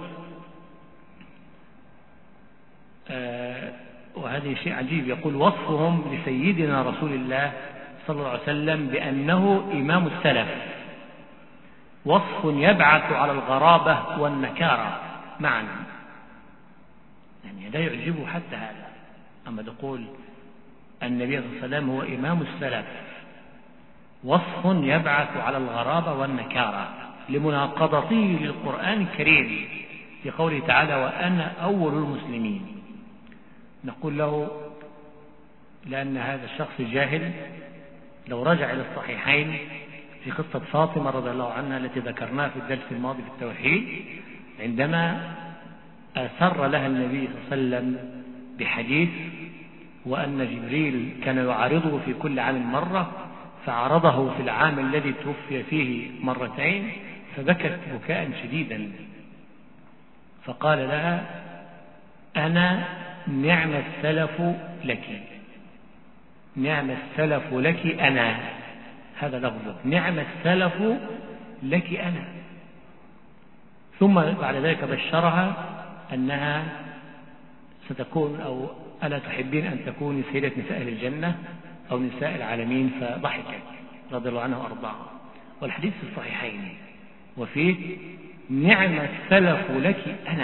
آه وهذه شيء عجيب، يقول: وصفهم لسيدنا رسول الله صلى الله عليه وسلم بأنه إمام السلف وصف يبعث على الغرابة والنكارة معا، يعني لا يعجبه حتى هذا. أما تقول النبي صلى الله عليه وسلم هو إمام السلف وصف يبعث على الغرابة والنكارة لمناقضته للقرآن الكريم في قوله تعالى: وأنا أول المسلمين. نقول له لأن هذا الشخص جاهل، لو رجع إلى الصحيحين في قصة فاطمة رضي الله عنها التي ذكرناها في الدرس الماضي في التوحيد، عندما أسر لها النبي صلى الله عليه وسلم بحديث وأن جبريل كان يعارضه في كل عام مرة، فعرضه في العام الذي توفي فيه مرتين، فبكت بكاء شديدا، فقال لها: أنا نعم السلف لك، نعم السلف لك أنا، هذا لفظه، نعم السلف لك أنا. ثم بعد ذلك بشرها أنها ستكون، أو ألا تحبين أن تكوني سيدة نساء أهل الجنة أو نساء العالمين؟ فضحكت رضي الله عنها وأرضاها، والحديث في الصحيحين، وفيه نعم السلف لك أنا،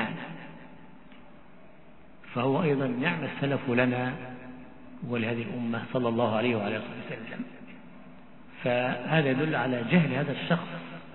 فهو أيضا نعم السلف لنا ولهذه الأمة صلى الله عليه وعلى آله وسلم. فهذا يدل على جهل هذا الشخص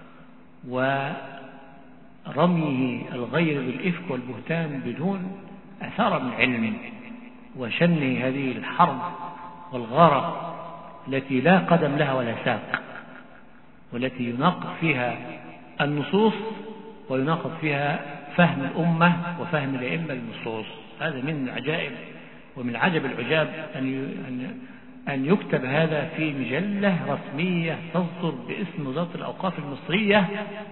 ورميه الغير بالإفك والبهتان بدون أثار من علم، وشن هذه الحرب والغارة التي لا قدم لها ولا ساق، والتي يناقض فيها النصوص ويناقض فيها فهم الأمة وفهم الأئمة للنصوص. هذا من العجائب ومن عجب العجاب أن أن يكتب هذا في مجلة رسمية تصدر باسم وزارة الأوقاف المصرية،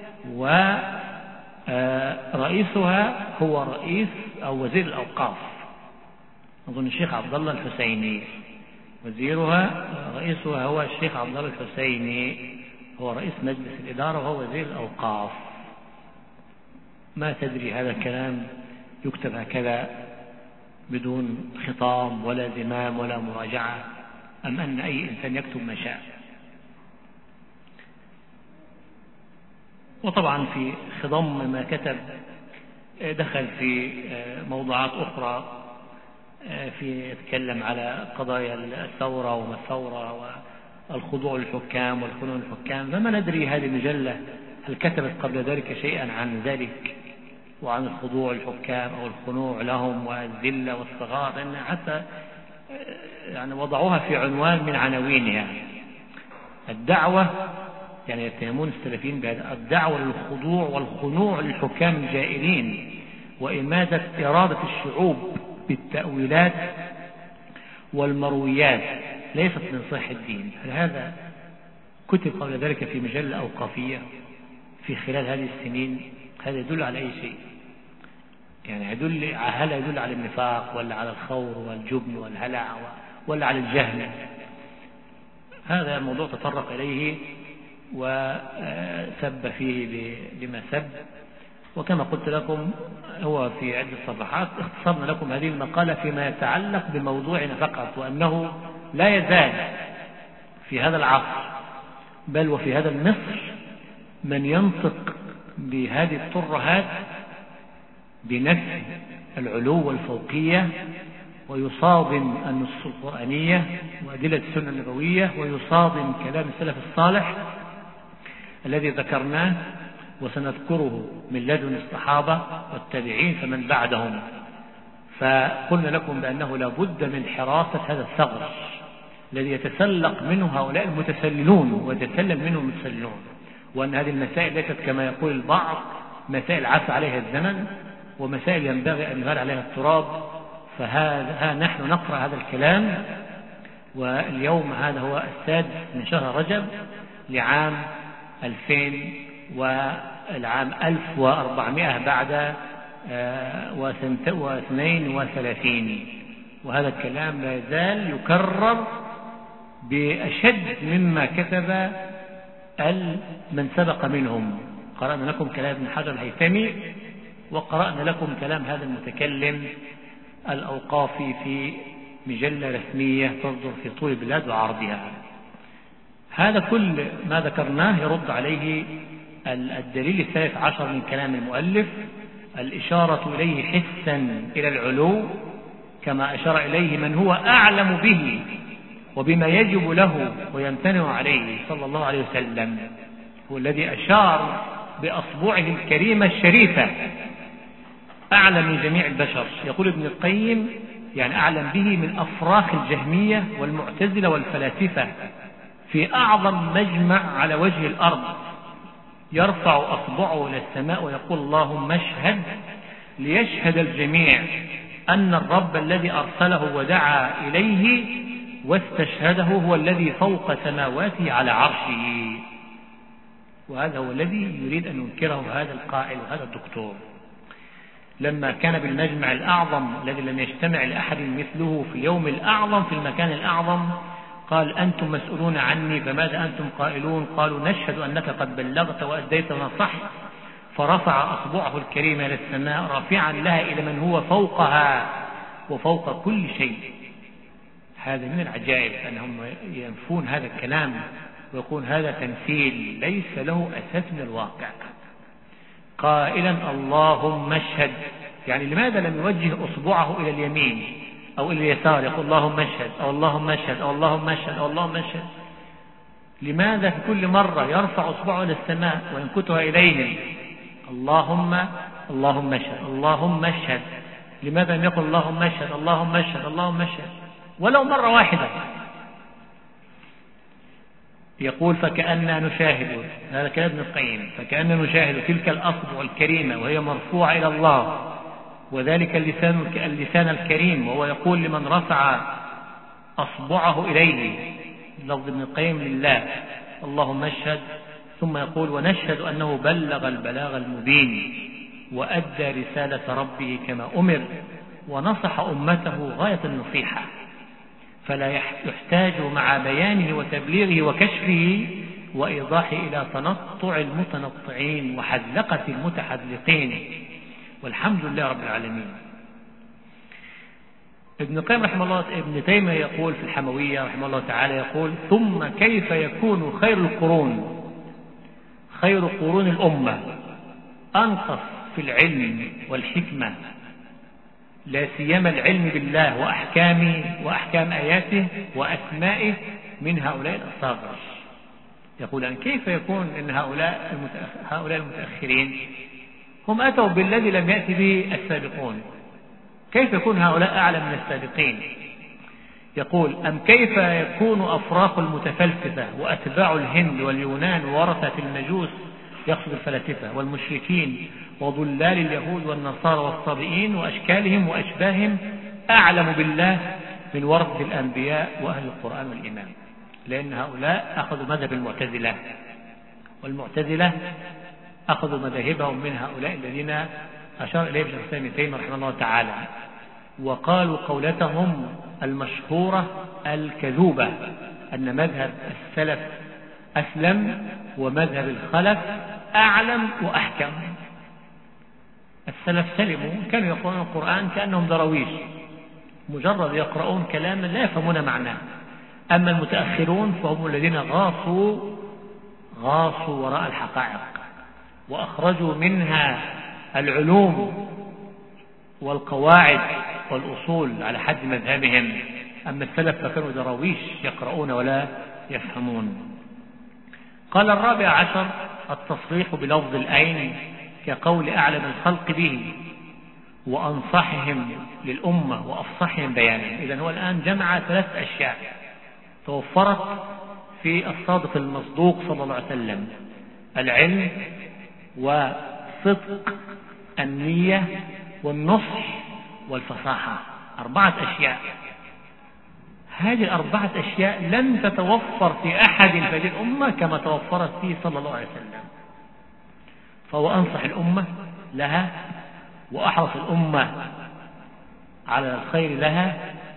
ورئيسها هو رئيس أو وزير الأوقاف، أظن الشيخ عبد الله الحسيني. وزيرها رئيسها هو الشيخ عبد الله الحسيني، هو رئيس مجلس الإدارة وهو وزير الأوقاف. ما تدري هذا الكلام يكتب هكذا بدون خطام ولا زمام ولا مراجعة، أم أن أي إنسان يكتب ما شاء؟ وطبعا في خضم ما كتب دخل في موضوعات أخرى، في يتكلم على قضايا الثورة وما الثورة والخضوع للحكام والخنوع للحكام. فما ندري هذه المجلة هل كتبت قبل ذلك شيئا عن ذلك وعن الخضوع للحكام أو الخنوع لهم والذلة والصغار، لأن حتى يعني وضعوها في عنوان من عناوينها الدعوة، يعني يتهمون السلفيين بهذا الدعوة للخضوع والخنوع للحكام الجائرين وإمادة إرادة الشعوب بالتأويلات والمرويات ليست من صحة الدين. هل هذا كتب قبل ذلك في مجلة أوقافية في خلال هذه السنين؟ هذا يدل على أي شيء؟ يعني يدل هل يدل على النفاق ولا على الخور والجبن والهلع ولا على الجهل؟ هذا الموضوع تطرق إليه وسب فيه بما سب. وكما قلت لكم هو في عدة صفحات اختصرنا لكم هذه المقالة فيما يتعلق بموضوعنا فقط، وأنه لا يزال في هذا العصر بل وفي هذا المصر من ينطق بهذه الترهات بنفي العلو والفوقية ويصادم النصوص القرآنية وأدلة السنة النبوية ويصادم كلام السلف الصالح الذي ذكرناه وسنذكره من لدن الصحابة والتابعين فمن بعدهم. فقلنا لكم بأنه لا بد من حراسة هذا الثغر الذي يتسلق منه هؤلاء المتسللون ويتسلل منه المتسللون، وأن هذه المسائل ليست كما يقول البعض مسائل عفى عليها الزمن ومسائل ينبغي أن يغال عليها التراب. فها نحن نقرأ هذا الكلام، واليوم هذا هو السادس من شهر رجب لعام ألفين والعام ألف وأربعمائة بعد واثنين وثلاثين، وهذا الكلام لا يزال يكرر بأشد مما كتب من سبق منهم. قرأنا لكم كلام ابن حجر الهيثمي وقرأنا لكم كلام هذا المتكلم الأوقافي في مجلة رسمية تصدر في طول البلاد وعرضها. هذا كل ما ذكرناه يرد عليه الدليل الثالث عشر من كلام المؤلف، الإشارة إليه حسا إلى العلو كما أشار إليه من هو أعلم به وبما يجب له ويمتنع عليه صلى الله عليه وسلم، هو الذي أشار بأصبعه الكريمة الشريفة أعلم من جميع البشر. يقول ابن القيم يعني أعلم به من أفراخ الجهمية والمعتزلة والفلاسفة في أعظم مجمع على وجه الأرض، يرفع أصبعه إلى السماء ويقول اللهم اشهد، ليشهد الجميع أن الرب الذي أرسله ودعا إليه واستشهده هو الذي فوق سماواته على عرشه. وهذا هو الذي يريد أن ينكره هذا القائل وهذا الدكتور. لما كان بالمجمع الأعظم الذي لم يجتمع لأحد مثله في اليوم الأعظم في المكان الأعظم قال أنتم مسؤولون عني فماذا أنتم قائلون؟ قالوا نشهد أنك قد بلغت وأديت ونصحت. فرفع أصبعه الكريمة إلى السماء رافعا لها إلى من هو فوقها وفوق كل شيء. هذا من العجائب أنهم ينفون هذا الكلام ويقول هذا تمثيل ليس له أساس من الواقع. قائلا اللهم اشهد، يعني لماذا لم يوجه أصبعه إلى اليمين أو إلى اليسار يقول اللهم اشهد أو اللهم اشهد أو اللهم اشهد أو اللهم اشهد؟ لماذا في كل مرة يرفع أصبعه إلى السماء وينكتها إليهم اللهم اللهم اشهد اللهم اشهد؟ لماذا لم يقل اللهم اشهد اللهم اشهد اللهم اشهد ولو مرة واحدة؟ يقول فكأننا نشاهد، هذا كلام ابن القيم، فكأننا نشاهد تلك الأصبع الكريمة وهي مرفوعة إلى الله وذلك اللسان اللسان الكريم، وهو يقول لمن رفع أصبعه إليه لفظ ابن القيم لله اللهم اشهد، ثم يقول ونشهد أنه بلغ البلاغ المبين وأدى رسالة ربه كما أمر ونصح أمته غاية النصيحة. فلا يحتاج مع بيانه وتبليغه وكشفه وإيضاحه إلى تنطع المتنطعين وحذقة المتحذقين، والحمد لله رب العالمين. ابن القيم رحمه الله، ابن تيمية يقول في الحموية رحمه الله تعالى، يقول: ثم كيف يكون خير القرون خير قرون الأمة أنقص في العلم والحكمة، لا سيما العلم بالله وأحكامه وأحكام آياته وأسمائه، من هؤلاء الأصاغر. يقول أن كيف يكون أن هؤلاء هؤلاء المتأخرين هم أتوا بالذي لم يأتي به السابقون، كيف يكون هؤلاء أعلم من السابقين؟ يقول: أم كيف يكون أفراق المتفلسفة وأتباع الهند واليونان وورثة المجوس، يقصد الفلاسفة والمشركين وضلال اليهود والنصارى والصابئين وأشكالهم وأشباههم، أعلم بالله من ورثة الأنبياء وأهل القرآن والإيمان؟ لأن هؤلاء أخذوا مذهب المعتزلة، والمعتزلة أخذوا مذاهبهم من هؤلاء الذين أشار إليه ابن القيم ابن تيمية رحمه الله تعالى، وقالوا قولتهم المشهورة الكذوبة أن مذهب السلف أسلم ومذهب الخلف أعلم وأحكم. السلف سلموا، كانوا يقرؤون القرآن كأنهم درويش، مجرد يقرؤون كلاما لا يفهمون معناه. أما المتأخرون فهم الذين غاصوا غاصوا وراء الحقائق وأخرجوا منها العلوم والقواعد والأصول على حد مذهبهم. أما السلف فكانوا درويش يقرؤون ولا يفهمون. قال: الرابع عشر التصريح بلفظ الأين كقول أعلم الخلق به وأنصحهم للأمة وأفصحهم بيانا. إذن هو الآن جمع ثلاث أشياء توفرت في الصادق المصدوق صلى الله عليه وسلم: العلم وصدق النية والنصح والفصاحة. أربعة أشياء. هذه الأربعة أشياء لم تتوفر في أحد في هذه الأمة كما توفرت فيه صلى الله عليه وسلم. فهو أنصح الأمة لها وأحرص الأمة على الخير لها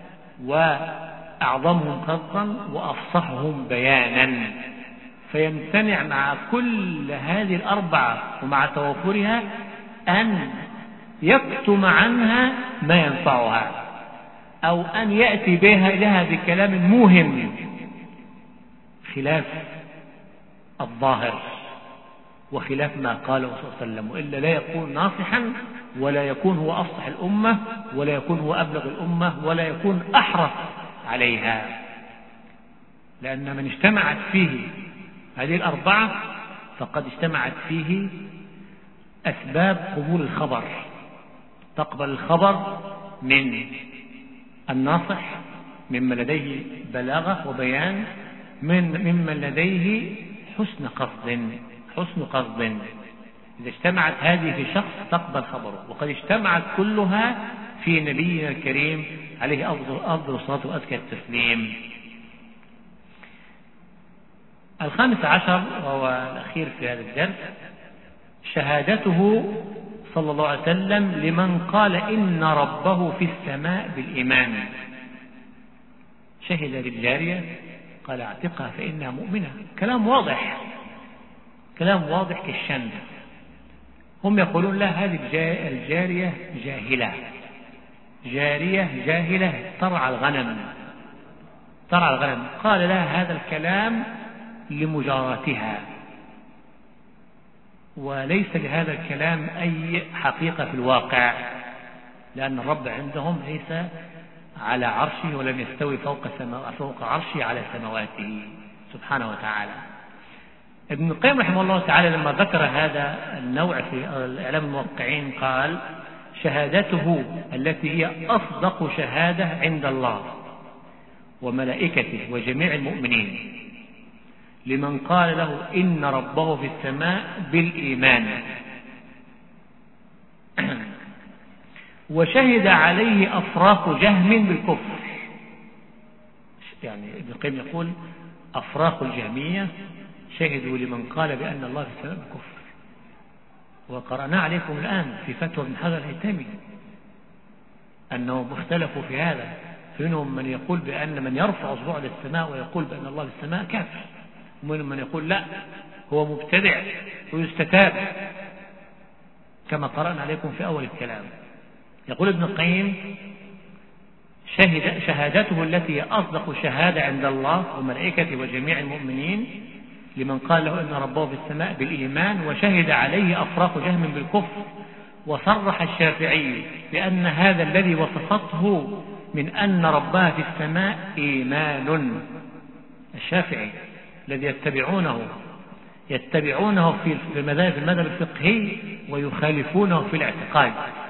وأعظمهم خلقا وأفصحهم بيانا، فيمتنع مع كل هذه الأربعة ومع توفرها أن يكتم عنها ما ينفعها أو أن يأتي بها لها بكلام موهم خلاف الظاهر وخلاف ما قاله صلى الله عليه وسلم، وإلا لا يكون ناصحا ولا يكون هو أفصح الأمة ولا يكون هو أبلغ الأمة ولا يكون أحرص عليها. لأن من اجتمعت فيه هذه الأربعة فقد اجتمعت فيه أسباب قبول الخبر. تقبل الخبر من الناصح ممن لديه بلاغة وبيان، من ممن لديه حسن قصد حسن قصد إذا اجتمعت هذه في شخص تقبل خبره، وقد اجتمعت كلها في نبينا الكريم عليه أفضل الصلاة وأزكى التسليم. الخامس عشر وهو الأخير في هذا الدرس شهادته صلى الله عليه وسلم لمن قال إن ربه في السماء بالإيمان. شهد للجارية قال: اعتقها فإنها مؤمنة. كلام واضح، كلام واضح كالشمس. هم يقولون لا، هذه الجارية جاهلة، جارية جاهلة ترعى الغنم ترعى الغنم قال لها هذا الكلام لمجاراتها، وليس لهذا الكلام أي حقيقة في الواقع، لأن الرب عندهم ليس على عرشه ولم يستوي فوق, فوق عرشه على سماواته سبحانه وتعالى. ابن القيم رحمه الله تعالى لما ذكر هذا النوع في الإعلام الموقعين قال: شهادته التي هي أصدق شهادة عند الله وملائكته وجميع المؤمنين لمن قال له إن ربه في السماء بالإيمان، وشهد عليه أفراق جهم بالكفر. يعني ابن القيم يقول أفراق الجهمية شهدوا لمن قال بأن الله في السماء بالكفر، وقرأنا عليكم الآن في فتوى ابن حجر الهيثمي أنهم اختلفوا في هذا، فمنهم من يقول بأن من يرفع أصبعه للسماء ويقول بأن الله في السماء كافر، ومنهم من يقول لا هو مبتدع ويستتاب، كما قرأنا عليكم في أول الكلام. يقول ابن القيم: شهد شهادته التي أصدق شهادة عند الله وملائكته وجميع المؤمنين لمن قال له إن ربه في السماء بالإيمان، وشهد عليه أفراق جهم بالكفر. وصرح الشافعي بأن هذا الذي وصفته من أن ربها في السماء إيمان. الشافعي الذي يتبعونه يتبعونه في المذاهب في المذهب الفقهي ويخالفونه في الاعتقاد،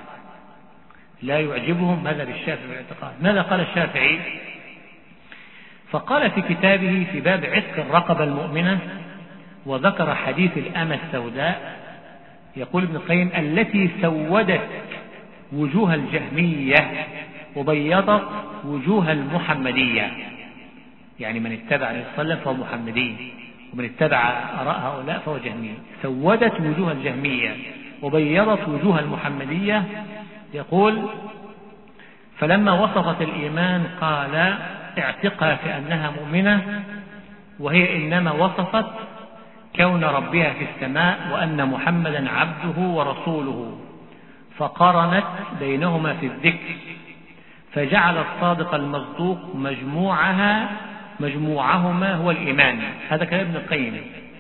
لا يعجبهم مذهب الشافعي في الاعتقاد. ماذا قال الشافعي؟ فقال في كتابه في باب عتق الرقبة المؤمنة، وذكر حديث الأمة السوداء، يقول ابن القيم: التي سودت وجوه الجهمية وبيضت وجوه المحمدية. يعني من اتبع النبي صلى الله عليه وسلم فهو محمدي، ومن اتبع آراء هؤلاء فهو جهمي. سودت وجوه الجهمية وبيضت وجوه المحمدية. يقول: فلما وصفت الإيمان قال: اعتقها في أنها مؤمنة، وهي إنما وصفت كون ربها في السماء وأن محمدا عبده ورسوله، فقارنت بينهما في الذكر، فجعل الصادق المصدوق مجموعها مجموعهما هو الإيمان. هذا كلام ابن القيم.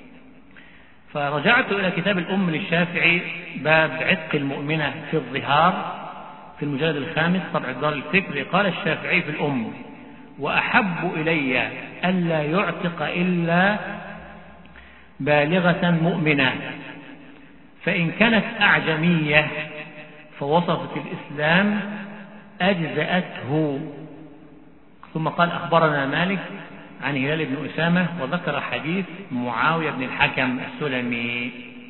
فرجعت إلى كتاب الأم للشافعي باب عتق المؤمنة في الظهار في المجلد الخامس طبع دار الفكر. قال الشافعي في الأم: وأحب إلي ألا يعتق إلا بالغة مؤمنة، فإن كانت أعجمية فوصفت الإسلام أجزأته. ثم قال: أخبرنا مالك عن هلال بن أسامة، وذكر حديث معاوية بن الحكم السلمي.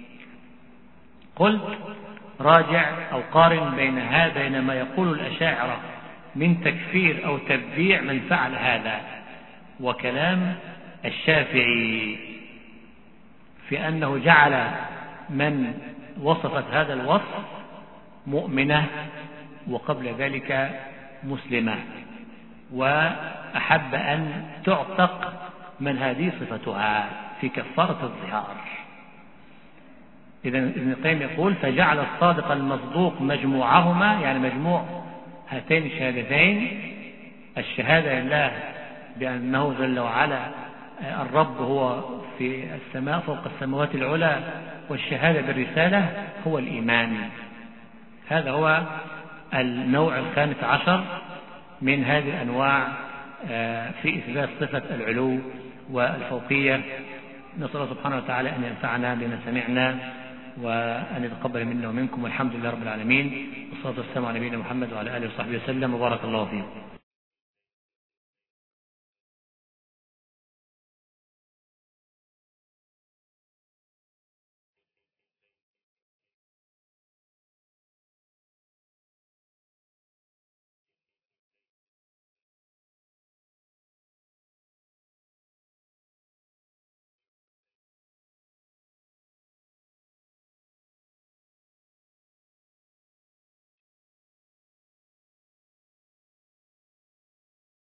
قلت: راجع أو قارن بين هذا بين ما يقول الأشاعرة من تكفير أو تبديع من فعل هذا، وكلام الشافعي في أنه جعل من وصفت هذا الوصف مؤمنة وقبل ذلك مسلمة، وأحب أن تعتق من هذه صفتها في كفارة الظهار. إذن ابن القيم يقول: فجعل الصادق المصدوق مجموعهما، يعني مجموع هاتين الشهادتين، الشهادة لله بأنه جل وعلا الرب هو في السماء فوق السماوات العلى، والشهادة بالرسالة هو الإيمان. هذا هو النوع الخامس عشر من هذه الأنواع في إثبات صفة العلو والفوقية. نسأل الله سبحانه وتعالى أن ينفعنا بما سمعنا، وأن يتقبل منا ومنكم، والحمد لله رب العالمين، والصلاة والسلام على نبينا محمد وعلى آله وصحبه وسلم، وبارك الله فيكم.